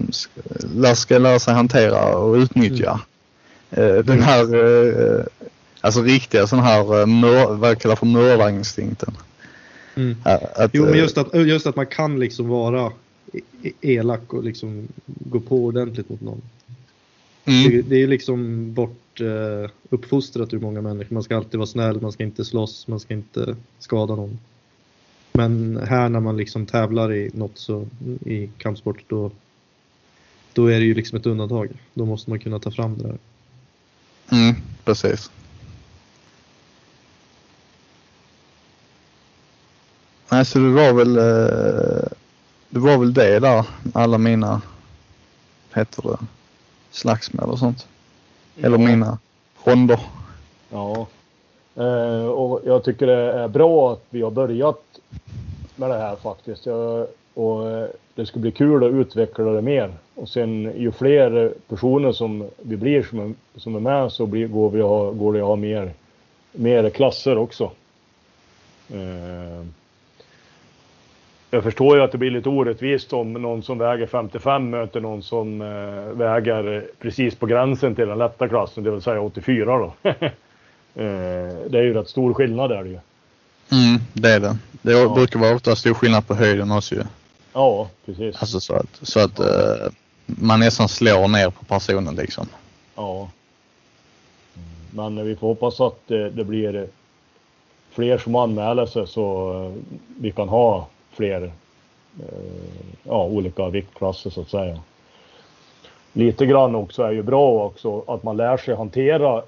D: ska lära sig hantera och utnyttja. Mm. Den här, alltså riktiga sån här, mör, vad jag kallar för mördarinstinkten.
B: Mm. Att, jo, men just att, just att man kan liksom vara elak och liksom gå på ordentligt mot någon. Mm. Det, det är ju liksom bort eh, uppfostrat ur många människor. Man ska alltid vara snäll, man ska inte slåss, man ska inte skada någon. Men här när man liksom tävlar i något så i kampsport, då, då är det ju liksom ett undantag. Då måste man kunna ta fram det där.
D: Mm, precis. Nej, så det var väl det var väl det där, alla mina, heter det, slagsmål och sånt. Eller ja. Mina ronder.
A: Ja, eh, och jag tycker det är bra att vi har börjat med det här faktiskt. Jag, och det ska bli kul att utveckla det mer. Och sen ju fler personer som vi blir som är, som är med, så blir, går, vi ha, går det att ha mer, mer klasser också. Eh, jag förstår ju att det blir lite orättvist om någon som väger femtiofem möter någon som eh, väger precis på gränsen till den lätta klassen, det vill säga åttiofyra då. eh, det är ju rätt stor skillnad där ju.
D: Mm, det är det. Det ja. brukar vara ofta stor skillnad på höjden också ju.
A: Ja, precis.
D: Alltså så att, så att ja. eh, man nästan slår ner på personen liksom.
A: Ja. Men vi får hoppas att det, det blir fler som anmäler sig, så vi kan ha fler eh, ja, olika viktklasser så att säga. Lite grann också är ju bra också att man lär sig hantera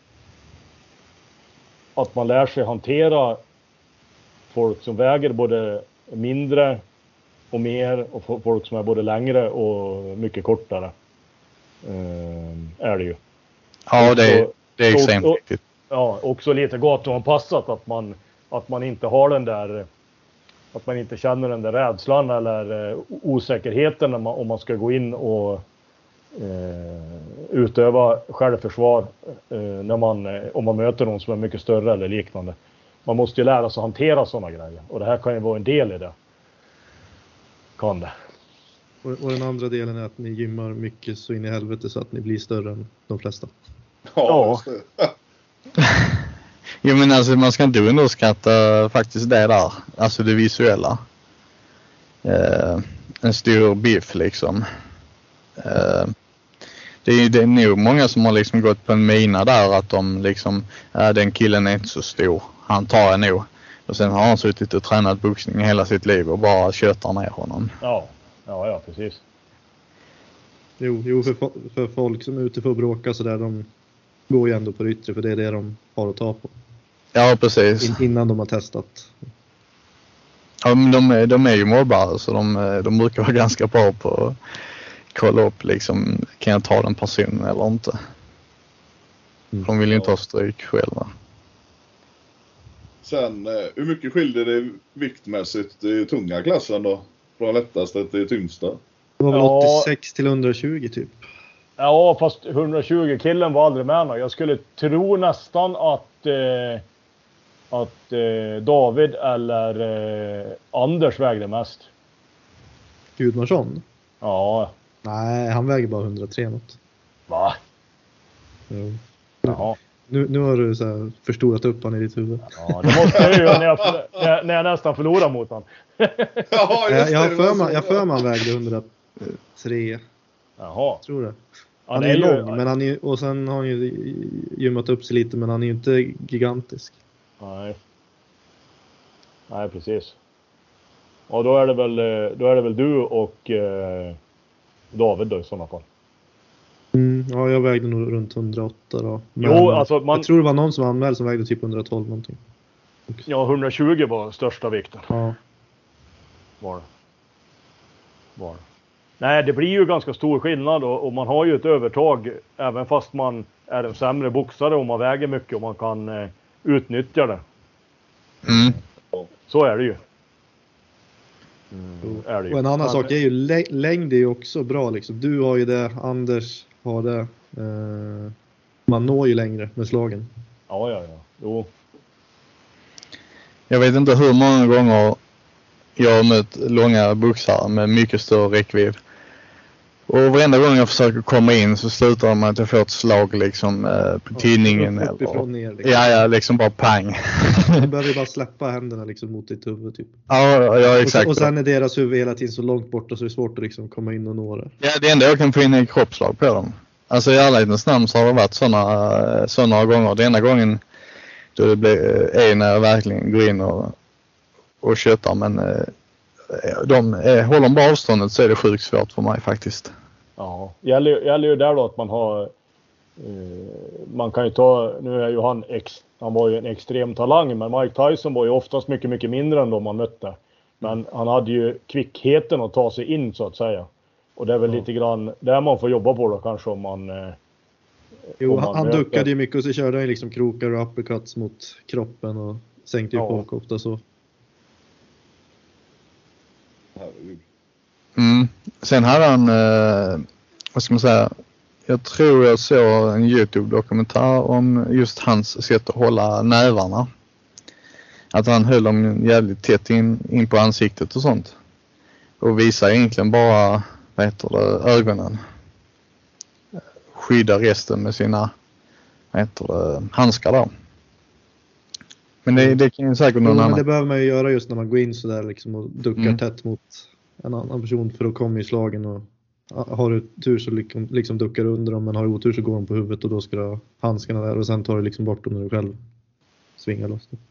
A: att man lär sig hantera folk som väger både mindre och mer, och folk som är både längre och mycket kortare. Eh, är det ju.
D: Ja, det är, det är extremt viktigt.
A: Ja, också lite gatuanpassat, att man, att man inte har den där, att man inte känner den där rädslan eller eh, osäkerheten när man, om man ska gå in och eh, utöva självförsvar eh, när man, eh, om man möter någon som är mycket större eller liknande. Man måste ju lära sig att hantera sådana grejer, och det här kan ju vara en del i det. Kan det.
B: Och, och den andra delen är att ni gymmar mycket så in i helvete så att ni blir större än de flesta.
C: Ja,
A: ja.
D: Jo, men alltså man ska inte underskatta faktiskt det där. Alltså det visuella. Eh, en stor biff liksom. Eh, det, är, det är nog många som har liksom gått på en mina där, att de liksom, äh, den killen är inte så stor. Han tar jag nog. Och sen har han suttit och tränat boxning hela sitt liv och bara köttar ner honom.
A: Ja, ja, ja precis.
B: Jo, jo för, för folk som är ute för att bråka så där, de går ju ändå på det yttre, för det är det de har att ta på.
D: Ja, precis.
B: In, innan de har testat.
D: Ja, men de, de är ju mobbare, så de, de brukar vara ganska bra på att kolla upp liksom, kan jag ta den personen eller inte. Mm. De vill ju inte ha stryk själva.
C: Sen, hur mycket skiljer det viktmässigt i tunga klassen då? Från lättaste till tyngsta?
B: Det var väl ja. åttiosex till hundratjugo typ.
A: Ja, fast hundratjugo killen var aldrig med mig. Jag skulle tro nästan att eh, att eh, David eller eh, Anders vägde mest.
B: Gudmarsson?
A: Ja.
B: Nej, han väger bara hundratre något.
A: Va?
B: Jo.
A: Jaha.
B: Nu, nu har du så här förstorat upp han i ditt huvud.
A: Ja, det måste jag ju när jag, när, när jag nästan förlorar mot han.
C: Ja,
B: jag, jag har för mig jag för man vägde hundratre.
A: Jaha.
B: Tror det.
A: Ja,
B: han
A: det
B: är,
A: är
B: lång,
A: ju,
B: men han är, och sen har han ju gymmat upp sig lite, men han är ju inte gigantisk.
A: Nej. Nej, precis. Och då är det väl då är det väl du och eh, David då i sådana fall.
B: Mm, ja, jag vägde nog runt hundraåtta då. Men
A: jo, alltså man,
B: jag tror det var någon som anmälde som vägde typ hundratolv någonting.
A: Okay. Ja, hundratjugo var största vikten.
B: Ja.
A: Var det. Var det. Nej, det blir ju ganska stor skillnad, och, och man har ju ett övertag även fast man är en sämre boxare, och man väger mycket och man kan eh, utnyttja det.
D: Mm.
A: Så är det ju. Mm, är det ju.
B: Och en annan sak är ju lä- längd är ju också bra liksom. Du har ju det, Anders har det. Eh, man når ju längre med slagen.
A: Ja, ja, ja. Jo.
D: Jag vet inte hur många gånger jag har mött långa boxare med mycket större räckvidd. Och varenda gång jag försöker komma in så slutar det med att jag får ett slag liksom eh, på tinningen.
B: Ja, uppifrån ner, liksom.
D: Ja, ja, liksom bara pang.
B: Du behöver bara släppa händerna liksom mot ditt huvud typ.
D: Ja, ja exakt.
B: Och, och sen är deras huvud hela tiden så långt borta så det är svårt att liksom komma in och nå det.
D: Ja, det enda jag kan få in är kroppslag på dem. Alltså i ärlighetens namn så har det varit sådana sådana gånger. Den ena gången då det blir är när jag verkligen går in och, och köttar. Men de är, håller de bara avståndet så är det sjukt svårt för mig faktiskt.
A: Ja, gäller, gäller ju där då att man har... Man kan ju ta... Nu är ju han... Ex, han var ju en extrem talang. Men Mike Tyson var ju oftast mycket, mycket mindre än de man mötte. Men han hade ju kvickheten att ta sig in så att säga. Och det är väl ja. lite grann där man får jobba på då kanske om man... Eh,
B: jo, om man han möter. duckade ju mycket och så körde han liksom krokar och uppercuts mot kroppen och sänkte ju ja. folk ofta så.
D: Mm. Sen hade han, eh, vad ska man säga, jag tror jag såg en YouTube-dokumentär om just hans sätt att hålla nävarna. Att han höll dem jävligt tätt in, in på ansiktet och sånt. Och visar egentligen bara, vad heter det, ögonen. Skydda resten med sina, vad heter det, handskar då. Men det, det kan ju säkert någon
B: jo,
D: annan.
B: Men det behöver man ju göra just när man går in så där liksom och duckar mm. tätt mot en annan person för att komma i slagen. Och har du tur så liksom, liksom duckar under dem, men har du otur så går de på huvudet och då ska du ha handskarna där och sen tar du liksom bort dem när du själv svingar loss dem.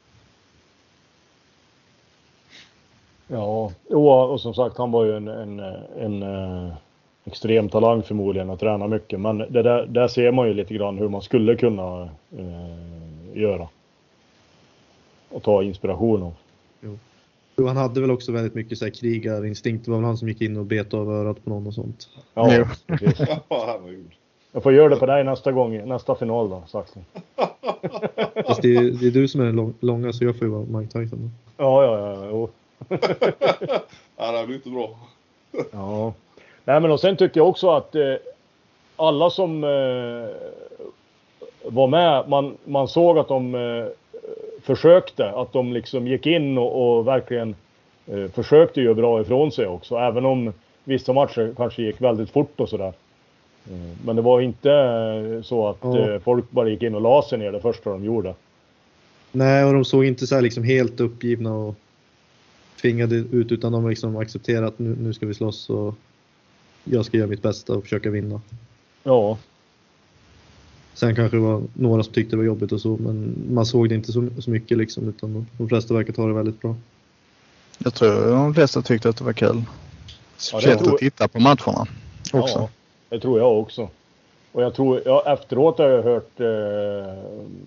A: Ja, och som sagt han var ju en, en, en, en extrem talang förmodligen att träna mycket. Men det där, där ser man ju lite grann hur man skulle kunna eh, göra. Och ta inspiration av.
B: Jo. Jo, han hade väl också väldigt mycket så här krigarinstinkt. Det var väl han som gick in och bet av örat på någon och sånt.
A: Ja, jag får göra det på dig nästa gång, nästa final då, Saxen.
B: Fast det är, det är du som är lång, långa så jag får ju vara Mike Tyson.
A: Ja, ja, ja. Jo.
C: Ja, det blir inte bra.
A: Ja. Nej, men och sen tycker jag också att eh, alla som eh, var med, man, man såg att de eh, försökte, att de liksom gick in och, och verkligen eh, försökte göra bra ifrån sig också. Även om vissa matcher kanske gick väldigt fort och sådär. Eh, men det var inte eh, så att
B: ja.
A: eh, folk bara gick in och la sig ner det första de gjorde.
B: Nej, och de såg inte så här liksom helt uppgivna och tvingade ut, utan de liksom accepterade att nu, nu ska vi slåss och jag ska göra mitt bästa och försöka vinna.
A: Ja.
B: Sen kanske det var några som tyckte det var jobbigt och så, men man såg det inte så, så mycket liksom, utan de flesta verkar ta det väldigt bra.
D: Jag tror de flesta tyckte att det var kul. Speciellt ja, tror... att titta på matcherna också.
A: Ja, det tror jag också. Och jag tror, ja, efteråt har jag hört eh,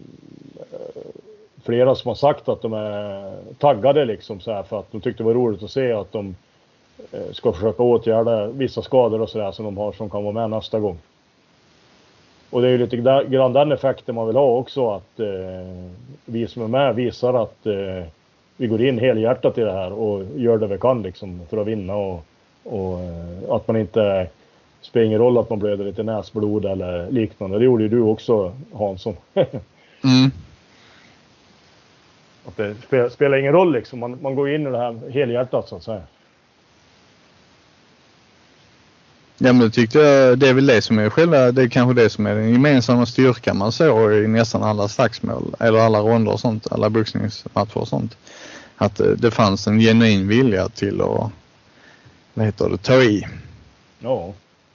A: flera som har sagt att de är taggade liksom så här, för att de tyckte det var roligt att se att de eh, ska försöka åtgärda vissa skador och sådär som de har som kan vara med nästa gång. Och det är ju lite grann den effekten man vill ha också, att eh, vi som är med visar att eh, vi går in helhjärtat i det här och gör det vi kan liksom för att vinna, och, och eh, att man inte spelar ingen roll att man blöder lite näsblod eller liknande. Det gjorde ju du också, Hansson.
D: Mm.
A: Att det spelar, spelar ingen roll liksom, man, man går in i det här helhjärtat så att säga.
D: Ja, men det tyckte jag, det är väl det som är själva, det är kanske det som är den gemensamma styrkan man såg i nästan alla slagsmål, eller alla ronder och sånt, alla boxningsmatcher och sånt. Att det, det fanns en genuin vilja till att, vad heter det, ta i.
A: Ja.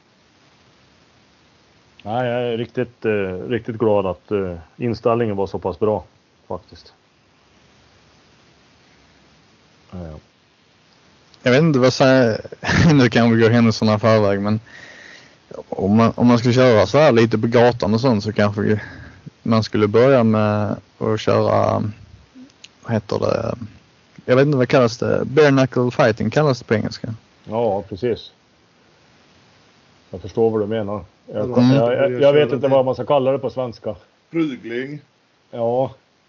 A: Nej, jag är riktigt, eh, riktigt glad att eh, inställningen var så pass bra, faktiskt. Ja.
D: Jag vet inte vad säga, nu kan vi gå händelserna förväg, men om man, om man ska köra så här lite på gatan och sånt, så kanske man skulle börja med att köra, vad heter det, jag vet inte vad kallas det, bare knuckle fighting kallas det på engelska.
A: Ja, precis. Jag förstår vad du menar. Jag,
B: Mm.
A: jag, jag, jag vet inte vad man ska kalla det på svenska.
C: Prygling.
A: Ja.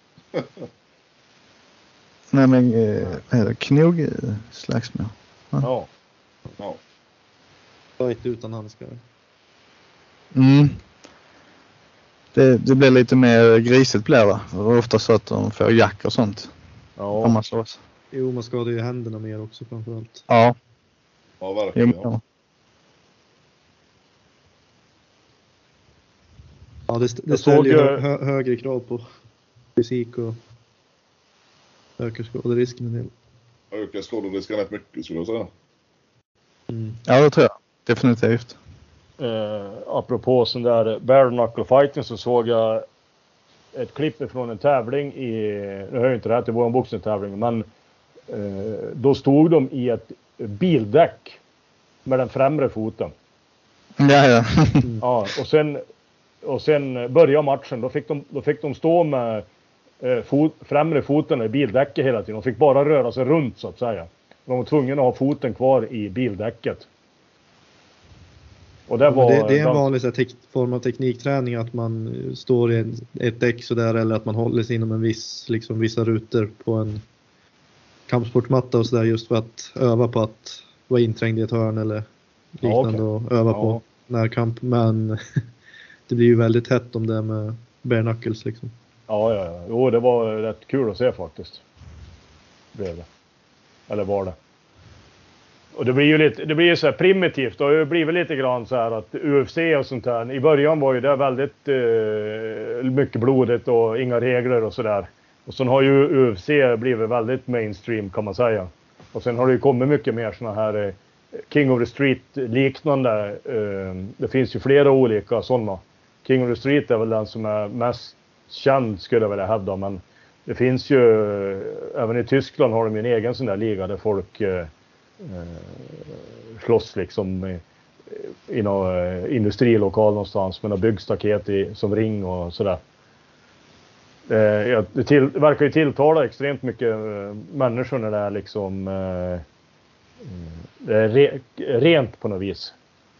D: Nej, men eh, vad är det? Knog slagsmål. Ja.
A: Ja.
C: Ja.
B: Fight utan handskar.
D: Mm. Det, det blir lite mer grisigt blir det. Det är ofta så att de får jack och sånt.
A: Ja.
D: Om man slåss.
B: Jo, man skadar ju händerna mer också framförallt.
D: Ja.
C: Ja, verkligen.
D: Jo,
B: ja, det, det ställer ju hö, hö, högre krav på fysik och ökar skaderisken en del.
C: Ökar skaderisken rätt mycket, skulle jag säga.
B: Mm.
D: Ja, det tror jag. Definitivt.
A: Eh, apropå sån där bare knuckle fighting så såg jag ett klipp från en tävling i, nu hör jag inte det här till vår boxningstävling, men eh, då stod de i ett bildäck med den främre foten.
D: Ja, ja.
A: Ja, och sen och sen började matchen, då fick de då fick de stå med eh, fot, främre foten i bildäcket hela tiden. De fick bara röra sig runt så att säga. De var tvungna att ha foten kvar i bildäcket. Och det, var,
B: det, det är en
A: de,
B: vanlig så här, tek, form av teknikträning att man står i en, ett däck så där, eller att man håller sig inom en viss, liksom, vissa rutor på en kampsportmatta och sådär, just för att öva på att vara inträngd i ett hörn eller liknande. Ja, okay. Och öva ja. på närkamp. Men det blir ju väldigt hett om det med bare knuckles liksom.
A: Ja, ja, ja. Jo, det var rätt kul att se faktiskt. Blev det. Eller var det. Och det blir ju lite, det blir ju så här primitivt, och det blir väl lite grann så här att U F C och sånt här, i början var ju det väldigt eh, mycket blodigt och inga regler och sådär. Och sen har ju U F C blivit väldigt mainstream kan man säga. Och sen har det ju kommit mycket mer såna här eh, King of the Street liknande, eh, det finns ju flera olika sådana. King of the Street är väl den som är mest känd skulle jag vilja hävda, men det finns ju, även i Tyskland har de ju en egen sån där liga där folk eh, slåss liksom i, i någon eh, industrilokal någonstans med några byggstaket i, som ring och sådär. Eh, ja, det, till, det verkar ju tilltala extremt mycket eh, människor när det är liksom eh, det är re, rent på något vis.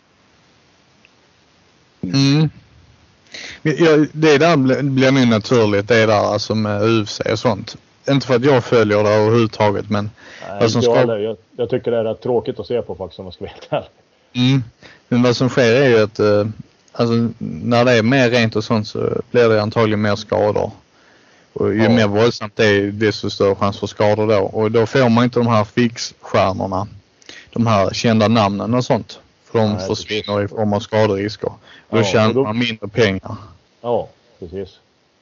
D: Mm. Ja, det där blir nog naturligt, det där alltså med U F C och sånt. Inte för att jag följer det överhuvudtaget, men
A: nej,
D: vad som
A: jag,
D: ska...
A: jag, jag tycker det är rätt tråkigt att se på faktiskt, om man ska veta här.
D: Mm. Men vad som sker är ju att eh, alltså, när det är mer rent och sånt så blir det antagligen mer skador. Och ju ja. mer våldsamt det är, desto större chans för skador då. Och då får man inte de här fixstjärnorna, de här kända namnen och sånt. För de nej, försvinner precis. I form av skaderisker. Och då ja, tjänar då... man mindre pengar.
A: Ja, precis.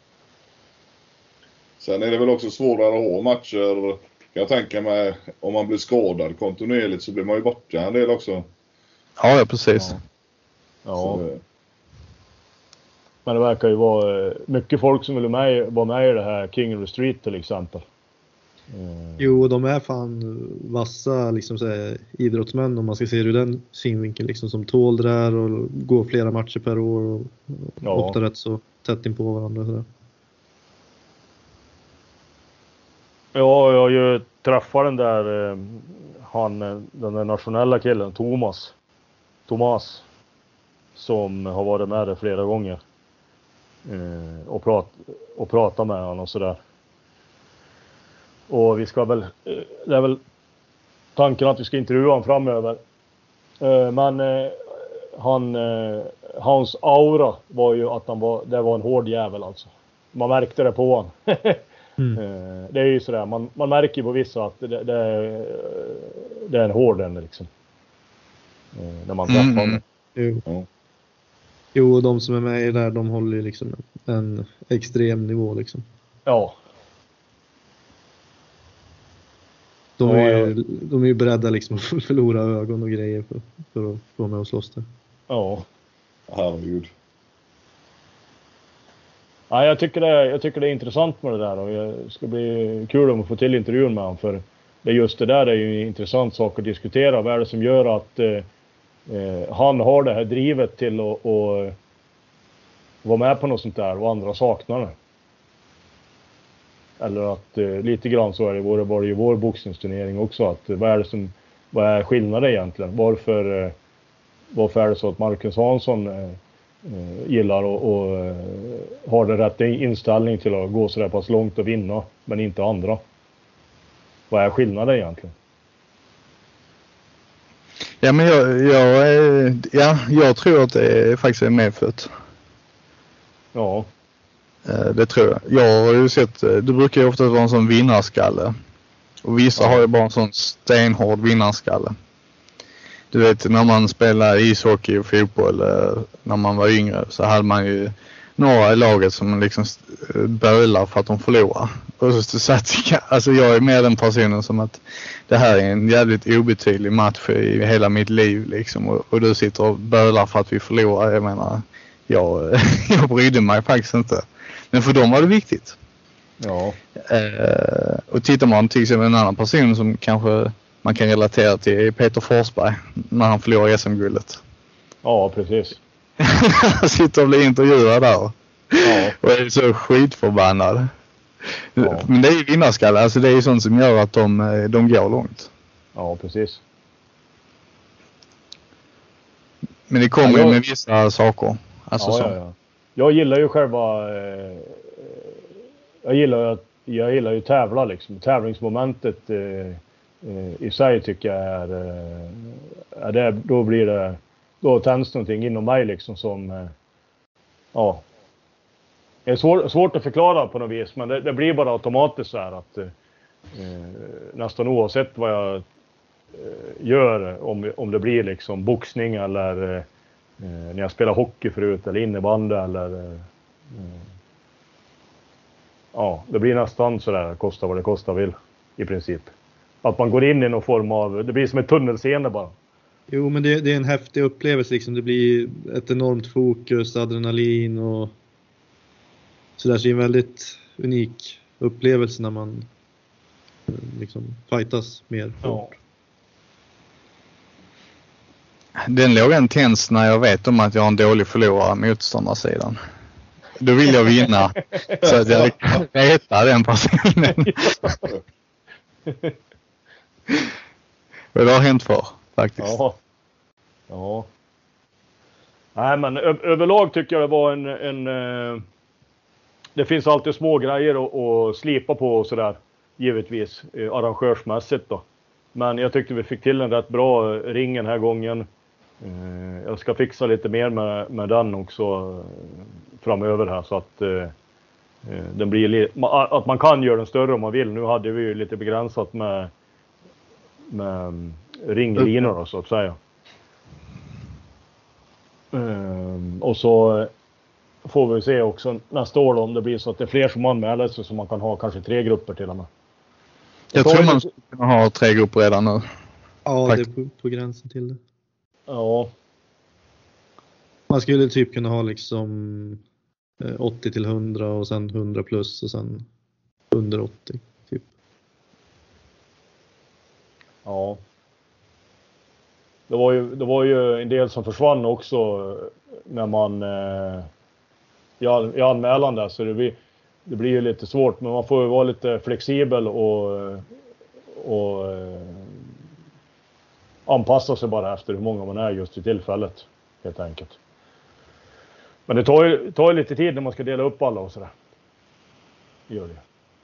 C: Sen är det väl också svårare att ha matcher. Jag tänker mig, om man blir skadad kontinuerligt så blir man ju borta en del också.
D: Ja, ja precis.
A: Ja. ja. Så, men det verkar ju vara mycket folk som vill med, vara med i det här King of the Street till exempel.
B: Mm. Jo, de är fan vassa liksom, så här, idrottsmän om man ska se det ur den synvinkeln liksom, som tål det där och går flera matcher per år och ja. ofta rätt så tätt in på varandra. Så där.
A: Ja, jag har ju träffat den där han, den där nationella killen, Thomas. Thomas. Som har varit med där flera gånger. Eh, och, prat, och pratat med honom och sådär. Och vi ska väl, det är väl tanken att vi ska intervjua honom framöver. Eh, men eh, han, eh, hans aura var ju att han var, det var en hård jävel alltså. Man märkte det på honom. Mm. Det är ju sådär, man, man märker på vissa att det, det, är, det är en hård ände liksom. När man träffar mm. dem.
B: Jo. Ja. Jo, de som är med i där, de håller ju liksom en extrem nivå liksom.
A: Ja.
B: De är ju, de är ju beredda liksom att förlora ögon och grejer för, för att få med och slåss där.
A: Ja.
C: Herregud.
A: Ja, jag tycker, det, jag tycker det är intressant med det där och det ska bli kul om att få till intervjun med honom, för det just det där är ju en intressant sak att diskutera. Vad är det som gör att eh, han har det här drivet till att och, vara med på något sånt där och andra saknar det. Eller att eh, lite grann så är det, var det ju vår boxningsturnering också, att vad är det som, vad är skillnaden egentligen? Varför, eh, varför är det så att Marcus Hansson eh, gillar och, och har det rätt inställning till att gå så där pass långt och vinna, men inte andra? Vad är skillnaden egentligen?
D: Ja, men jag, jag, ja, jag tror att det faktiskt är medfött.
A: Ja.
D: Det tror jag. Jag har ju sett, det brukar ju ofta vara en sån vinnarskalle. Och vissa ja. har ju bara en sån stenhård vinnarskalle. Du vet, när man spelar ishockey och fotboll när man var yngre så hade man ju några i laget som liksom bölar för att de förlorar. Och så satt alltså jag är med den personen som att det här är en jävligt obetydlig match i hela mitt liv liksom. Och, och du sitter och bölar för att vi förlorar. Jag menar, jag, jag brydde mig faktiskt inte. Men för dem var det viktigt.
A: Ja.
D: Eh, och tittar man till exempel en annan person som kanske man kan relatera till är Peter Forsberg när han förlorar S M-guldet.
A: Ja, precis.
D: Han sitter och blir intervjuad där.
A: Ja.
D: Och är så skitförbannad.
A: Ja.
D: Men det är ju vinnarskalle. Alltså det är ju sånt som gör att de, de går långt.
A: Ja, precis.
D: Men det kommer
A: ja,
D: ju
A: jag...
D: med vissa saker. Alltså
A: ja,
D: så.
A: Ja, ja. Jag gillar ju själva... Eh, jag gillar ju att jag gillar ju tävla liksom. Tävlingsmomentet eh, eh, i sig tycker jag är... Eh, är det, då blir det... Då tänds någonting inom mig liksom som... Eh, ja... Det är svår, svårt att förklara på något vis, men det, det blir bara automatiskt så här att eh, nästan oavsett vad jag eh, gör, om, om det blir liksom boxning eller eh, när jag spelar hockey förut eller innebandy eller eh, ja, det blir nästan så där, kosta vad det kostar vill i princip. Att man går in i någon form av, det blir som ett tunnelseende bara.
B: Jo, men det, det är en häftig upplevelse liksom. Det blir ett enormt fokus, adrenalin och så där, så det är en väldigt unik upplevelse när man liksom fightas mer hårt.
D: Ja. Den lågan tänds när jag vet om att jag har en dålig förlorare motståndarsidan. Då vill jag vinna så att jag kan reta den personen. Men det har hänt för faktiskt.
A: Ja. Ja. Nej, men ö- överlag tycker jag det var en... en eh... Det finns alltid små grejer att, att slipa på och sådär, givetvis, eh, arrangörsmässigt då. Men jag tyckte vi fick till en rätt bra ring den här gången. Eh, jag ska fixa lite mer med, med den också eh, framöver här så att eh, den blir li- att man kan göra den större om man vill. Nu hade vi ju lite begränsat med, med ringlinor och så att säga. Eh, och så får vi se också nästa år då, om det blir så att det är fler som anmäler sig så man kan ha kanske tre grupper till och med.
D: Jag tror man skulle kunna ha tre grupper redan nu.
B: Ja,
D: faktiskt.
B: det är på, på gränsen till det.
A: Ja.
B: Man skulle typ kunna ha liksom åttio till hundra och sen hundra plus och sen under åttio typ.
A: Ja. Det var ju, det var ju en del som försvann också när man eh, i, i anmälan där, så det blir, det blir ju lite svårt, men man får ju vara lite flexibel och, och eh, anpassa sig bara efter hur många man är just i tillfället, helt enkelt. Men det tar ju, tar ju lite tid när man ska dela upp alla och sådär. Det gör det.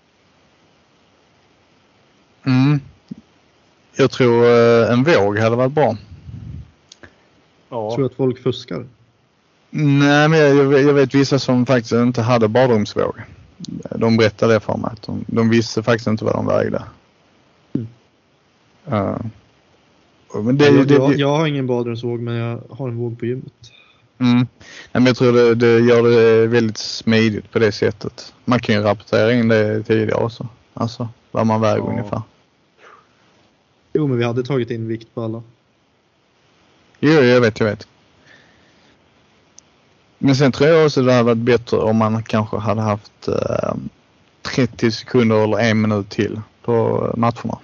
D: Mm. Jag tror uh, en våg hade varit bra.
A: Ja.
B: Tror du att folk fuskar?
D: Nej, men jag, jag vet vissa som faktiskt inte hade badrumsvåg. De berättade det för mig. De, de visste faktiskt inte vad de vägde.
B: Mm.
D: Uh, men det,
B: jag,
D: det,
B: jag,
D: det,
B: jag har ingen badrumsvåg, men jag har en våg på gymmet.
D: Mm. Nej, men jag tror det, det gör det väldigt smidigt på det sättet. Man kan ju rapportera in det tidigare också. Alltså vad man väger
A: ja.
D: ungefär.
B: Jo, men vi hade tagit in vikt på alla.
D: Jo, jag vet, jag vet. Men sen tror jag också det hade varit bättre om man kanske hade haft eh, trettio sekunder eller en minut till på matcherna.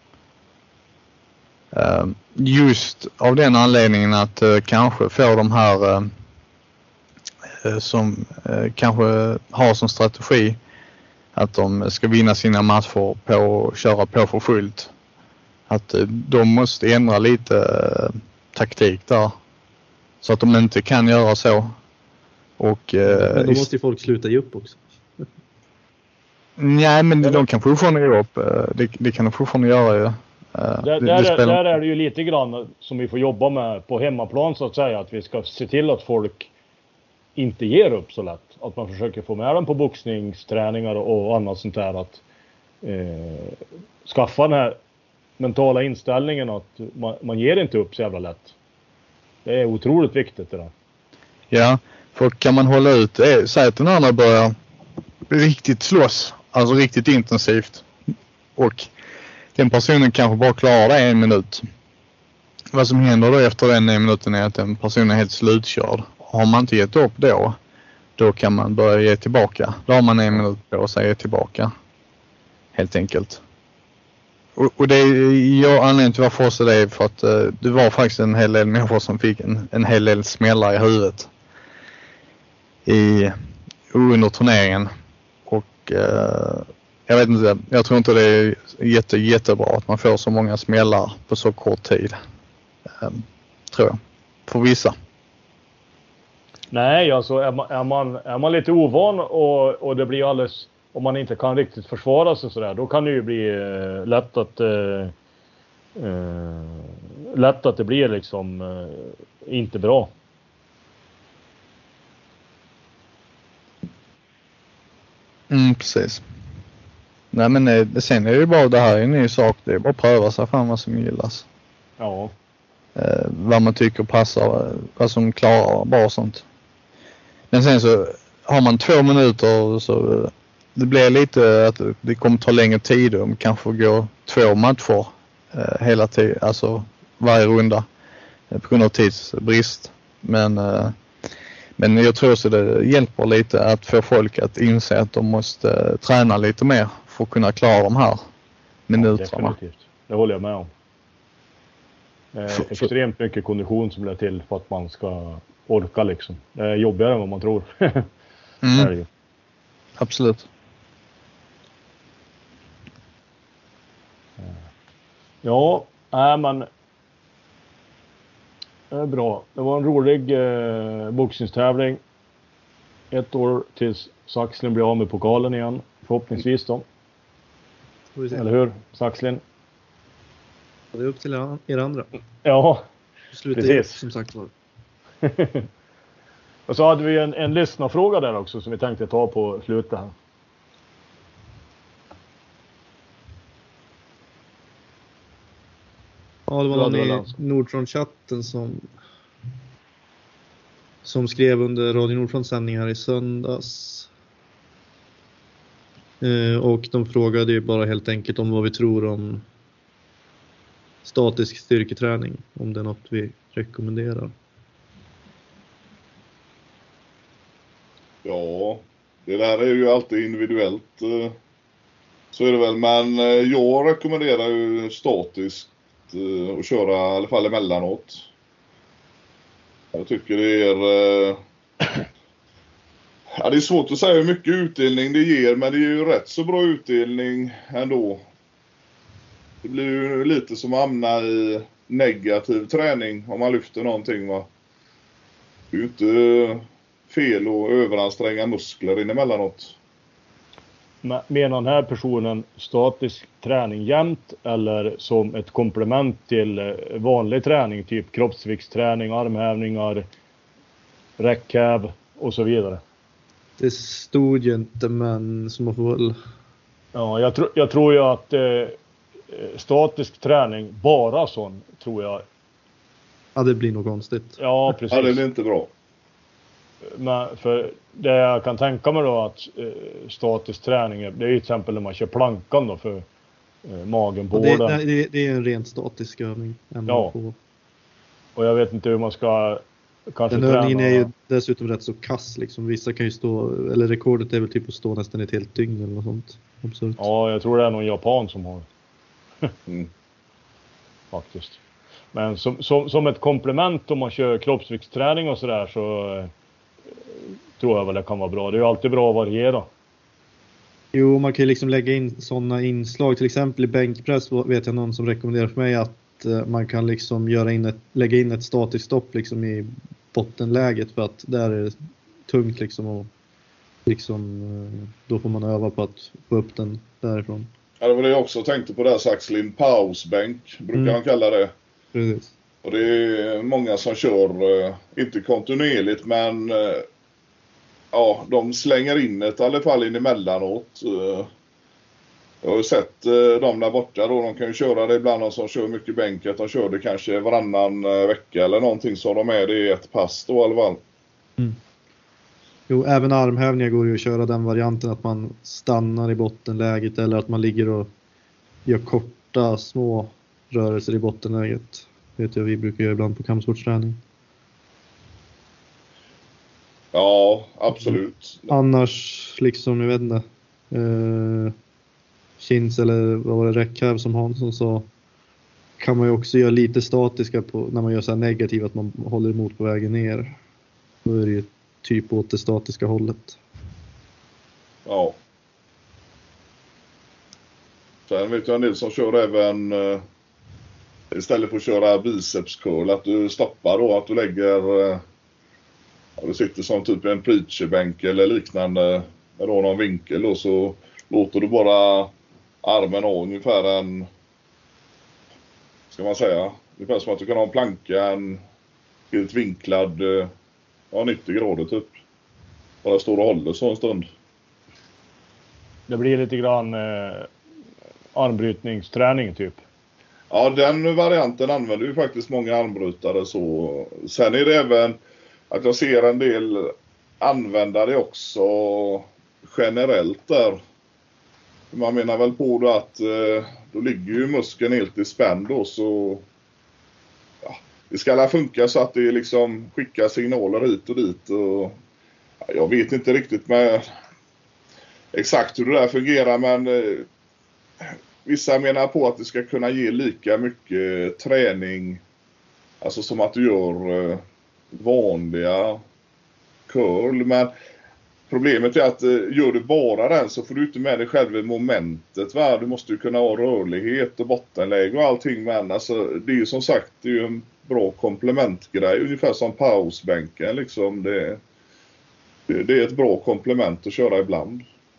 D: Eh, just av den anledningen att eh, kanske få de här eh, som eh, kanske har som strategi att de ska vinna sina matcher på att köra på för fullt. Att eh, de måste ändra lite eh, taktik där. Så att de inte kan göra så. Och, eh,
B: men då måste ju folk sluta ge upp också.
D: Nej, men de kan fortfarande gå upp. Det, det kan de fortfarande göra ju.
A: Där,
D: det,
A: där,
D: det
A: är, där är det ju lite grann som vi får jobba med på hemmaplan så att säga. Att vi ska se till att folk inte ger upp så lätt. Att man försöker få med dem på boxningsträningar och annat sånt där. Att eh, skaffa den här mentala inställningen att man, man ger inte upp så jävla lätt. Det är otroligt viktigt det där.
D: Ja, för kan man hålla ut, säg att den andra börjar riktigt slåss alltså riktigt intensivt. Och den personen kanske bara klarar det en minut. Vad som händer då efter den en minuten är att den personen är helt slutkörd. Har man inte gett upp då, då kan man börja ge tillbaka. Då har man en minut på sig att ge tillbaka. Helt enkelt. Och, och det jag anledningen till varför så det är för att uh, det var faktiskt en hel del människor som fick en, en hel del smällar i huvudet. I, under turneringen. Och uh, jag vet inte, jag tror inte det är jätte, jättebra att man får så många smällar på så kort tid. Um, tror jag. För vissa.
A: Nej, alltså är man, är man, är man lite ovan och, och det blir alldeles, om man inte kan riktigt försvara sig sådär, då kan det ju bli eh, lätt att eh, eh, lätt att det blir liksom eh, inte bra.
D: Mm, precis. Nej, men eh, sen är det ju bara det här är en ny sak. Det är bara att pröva sig fram vad som gillas.
A: Ja.
D: Eh, vad man tycker passar, vad som klarar bra och sånt. Men sen så har man två minuter så det blir lite att det kommer ta längre tid. De kanske går två matcher eh, hela tiden, alltså varje runda eh, på grund av tidsbrist. Men, eh, men jag tror så det hjälper lite att få folk att inse att de måste eh, träna lite mer för att kunna klara de här minuterna.
A: Ja, definitivt. Det håller jag med om. Eh,
D: För, för...
A: extremt mycket kondition som blir till för att man ska orka liksom. Det är jobbigare än vad man tror.
D: mm. Absolut.
A: Ja, nej men det är bra. Det var en rolig eh, boxningstävling. Ett år tills Saxlin blir av med pokalen igen. Förhoppningsvis då. Eller hur, Saxlin?
B: Det är upp till er andra.
A: Ja,
B: Slutet
A: precis.
B: Som sagt var.
A: Och så hade vi en, en lyssnarfråga där också som vi tänkte ta på slutet här.
B: Ja, det var någon i Nordfront-chatten som som skrev under Radio Nordfronts sändning här i söndags. Eh, och de frågade ju bara helt enkelt om vad vi tror om statisk styrketräning. Om det är något vi rekommenderar.
C: Ja, det där är ju alltid individuellt. Så är det väl, men jag rekommenderar ju statiskt att köra i alla fall emellanåt. Jag tycker det är... Ja, det är svårt att säga hur mycket utdelning det ger, men det är ju rätt så bra utdelning ändå. Det blir ju lite som att hamna i negativ träning om man lyfter någonting, va. Det är ju inte fel att överanstränga muskler in emellanåt.
A: Menar den här personen statisk träning jämt eller som ett komplement till vanlig träning, typ kroppsviktsträning, armhävningar, räckhäv och så vidare?
B: Det stod ju inte, men som man får väl...
A: Ja, jag, tro, jag tror ju att eh, statisk träning, bara sån, tror jag...
B: Ja, det blir nog konstigt.
A: Ja, precis.
C: Ja, det blir inte bra.
A: Men för det jag kan tänka mig då att eh, statisk träning, det är ju till exempel när man kör plankan då för eh, magen på
B: det,
A: den.
B: det, det är en rent statisk övning.
A: Ja.
B: På.
A: Och jag vet inte hur man ska kanske
B: den övningen
A: träna.
B: är ju dessutom rätt så kass liksom. Vissa kan ju stå, eller rekordet är väl typ att stå nästan ett helt dygn eller något sånt. Absurd.
A: Ja, jag tror det är någon japan som har.
C: mm.
A: Faktiskt. Men som, som, som ett komplement om man kör kroppsviktsträning och sådär så eh, tror jag väl det kan vara bra. Det är ju alltid bra att variera.
B: Jo, man kan ju liksom lägga in sådana inslag. Till exempel i bänkpress vet jag någon som rekommenderar för mig att eh, man kan liksom göra in ett, lägga in ett statiskt stopp liksom i bottenläget för att där är det tungt liksom och liksom eh, då får man öva på att få upp den därifrån.
C: Ja, det var det jag också tänkte på där, Saxlin. Pausbänk brukar mm. man kalla det.
B: Precis.
C: Och det är många som kör, eh, inte kontinuerligt, men eh, ja, de slänger in ett i alla fall in emellanåt. Eh, jag har ju sett eh, dem där borta då, de kan ju köra det ibland, de som kör mycket bänk, att de kör det kanske varannan eh, vecka eller någonting, så de är det i ett pass då i alla fall.
B: Mm. Jo, även armhävningar går ju att köra den varianten att man stannar i bottenläget eller att man ligger och gör korta, små rörelser i bottenläget. Det vet jag vi brukar göra ibland på kampsportsträning.
C: Ja, absolut.
B: Annars, liksom, jag vet inte, eh, chins eller vad var det, räckhäv som Hansson sa, kan man ju också göra lite statiska på, när man gör så här negativt att man håller emot på vägen ner. Då är det ju typ åt det statiska hållet.
C: Ja. Sen vet jag en del som kör även eh, istället för att köra biceps curl, att du stoppar då, att du lägger eh, ja, du sitter som typ en preacherbänk eller liknande med då någon vinkel och så låter du bara armen ha ungefär en, ska man säga, ungefär som att du kan ha en planka, en helt vinklad, ja, nittio grader typ. Bara står och håller så en stund.
A: Det blir lite grann eh, armbrytningsträning typ.
C: Ja, den varianten använder ju faktiskt många armbrytare så. Sen är det även att jag ser en del användare också generellt där. Man menar väl på då att eh, då ligger ju muskeln helt i spänn då, så ja, det ska alla funka så att det liksom skickar signaler hit och dit och ja, jag vet inte riktigt med exakt hur det där fungerar, men eh, vissa menar på att det ska kunna ge lika mycket träning, alltså som att du gör eh, vanliga curl, men problemet är att eh, gör du bara den så får du inte med dig själv i momentet, va? Du måste ju kunna ha rörlighet och bottenläge och allting, men alltså, det är ju som sagt, det är ju en bra komplementgrej, ungefär som pausbänken liksom. Det, det, det är ett bra komplement att köra ibland.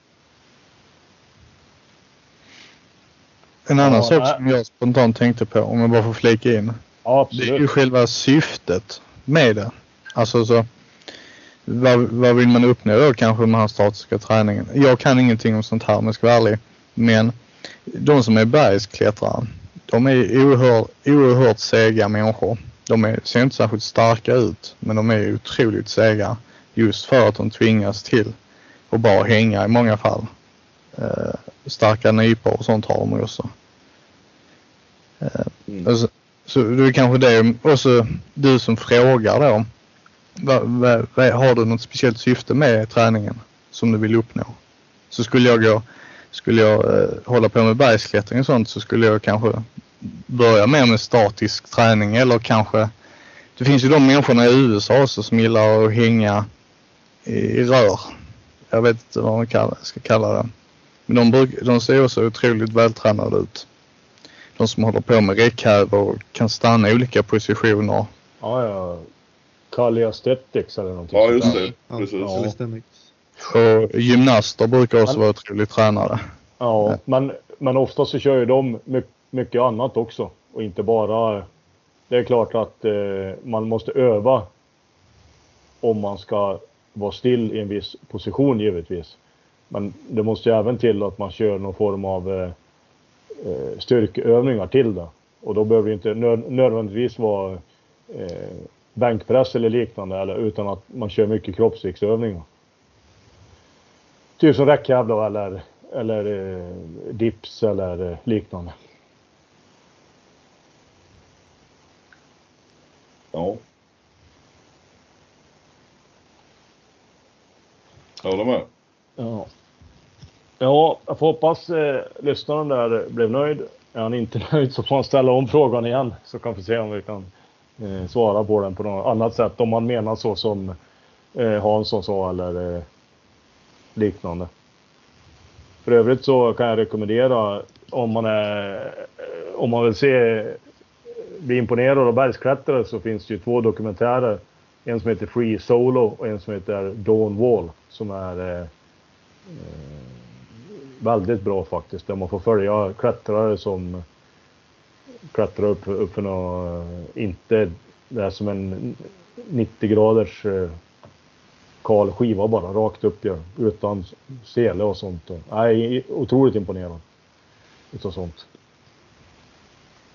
D: En annan
A: Ja,
D: sak
A: nej.
D: som jag spontant tänkte på, om jag bara får flika in.
A: Ja,
D: Det är ju
A: absolut.
D: själva syftet med det. Alltså så, vad, vad vill man uppnå då kanske med den här statiska träningen? Jag kan ingenting om sånt här om jag ska vara ärlig. Men de som är bergsklättrare, de är oerhört, oerhört sega människor. De är, ser inte särskilt starka ut, men de är otroligt sega. Just för att de tvingas till att bara hänga i många fall. Eh, starka nypor och sånt har de också. Eh,
C: Mm.
D: alltså, så det är kanske det också du som frågar då. Va, va, va, har du något speciellt syfte med träningen som du vill uppnå? Så skulle jag gå, skulle jag eh, hålla på med bergsklättring och sånt, så skulle jag kanske börja mer med statisk träning, eller kanske, det finns ju de människorna i U S A också som gillar att hänga i, i rör. Jag vet inte vad man kallar, ska kalla det. Men de, bruk, de ser också otroligt vältränade ut. De som håller på med räckhäv och kan stanna i olika positioner.
A: Ja, ja. Calisthenics eller någonting.
C: Ja,
A: sånt
C: just
A: där.
C: det. Precis.
B: Ja, calisthenics.
D: Och gymnaster brukar också
A: Men-
D: vara otroligt tränade.
A: Ja, men, men ofta så kör ju de mycket, mycket annat också. Och inte bara... Det är klart att eh, man måste öva om man ska vara still i en viss position givetvis. Men det måste ju även till att man kör någon form av eh, eh, styrkeövningar till det. Och då behöver det inte nö- nödvändigtvis vara eh, bänkpress eller liknande, eller, utan att man kör mycket kroppsviktsövningar. Typ som räckhäv då, eller, eller eh, dips eller eh, liknande.
C: Ja. Jag håller med.
A: Ja. Ja, jag får hoppas eh, lyssnaren där blev nöjd. Är han inte nöjd så får han ställa om frågan igen, så kan vi se om vi kan eh, svara på den på något annat sätt. Om man menar så som eh, Hansson sa eller eh, liknande. För övrigt så kan jag rekommendera, om man är om man vill se bli imponerad av bergsklättrare, så finns det ju två dokumentärer. En som heter Free Solo och en som heter Dawn Wall, som är eh, väldigt bra faktiskt. Där man får följa klättrare som klättrar upp, upp för något, inte det är som en nittio graders eh, kal skiva bara, rakt upp ja, utan sele och sånt. Nej, otroligt imponerad utav sånt.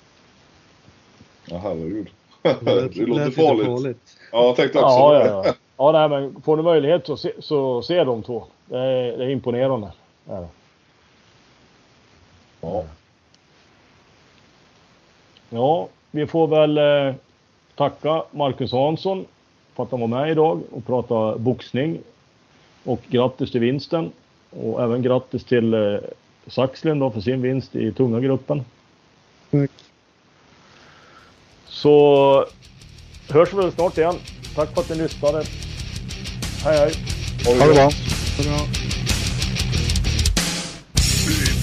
C: Ja, herregud.
B: Det
C: Det låter
B: lät lite
C: farligt.
B: farligt.
C: Ja, jag tänkte också
A: Ja,
C: det.
A: ja, ja. Ja, nej, men får du möjlighet så se, så se de två. Det är, det är imponerande. Ja.
C: Ja.
A: Ja, vi får väl eh, tacka Marcus Hansson för att han var med idag och prata boxning. Och grattis till vinsten. Och även grattis till eh, Saxlin då för sin vinst i tunga gruppen.
B: Tack.
A: Så hörs vi väl snart igen. Tack för att ni lyssnade. Hej hej.
D: Ha det bra.
B: Bra.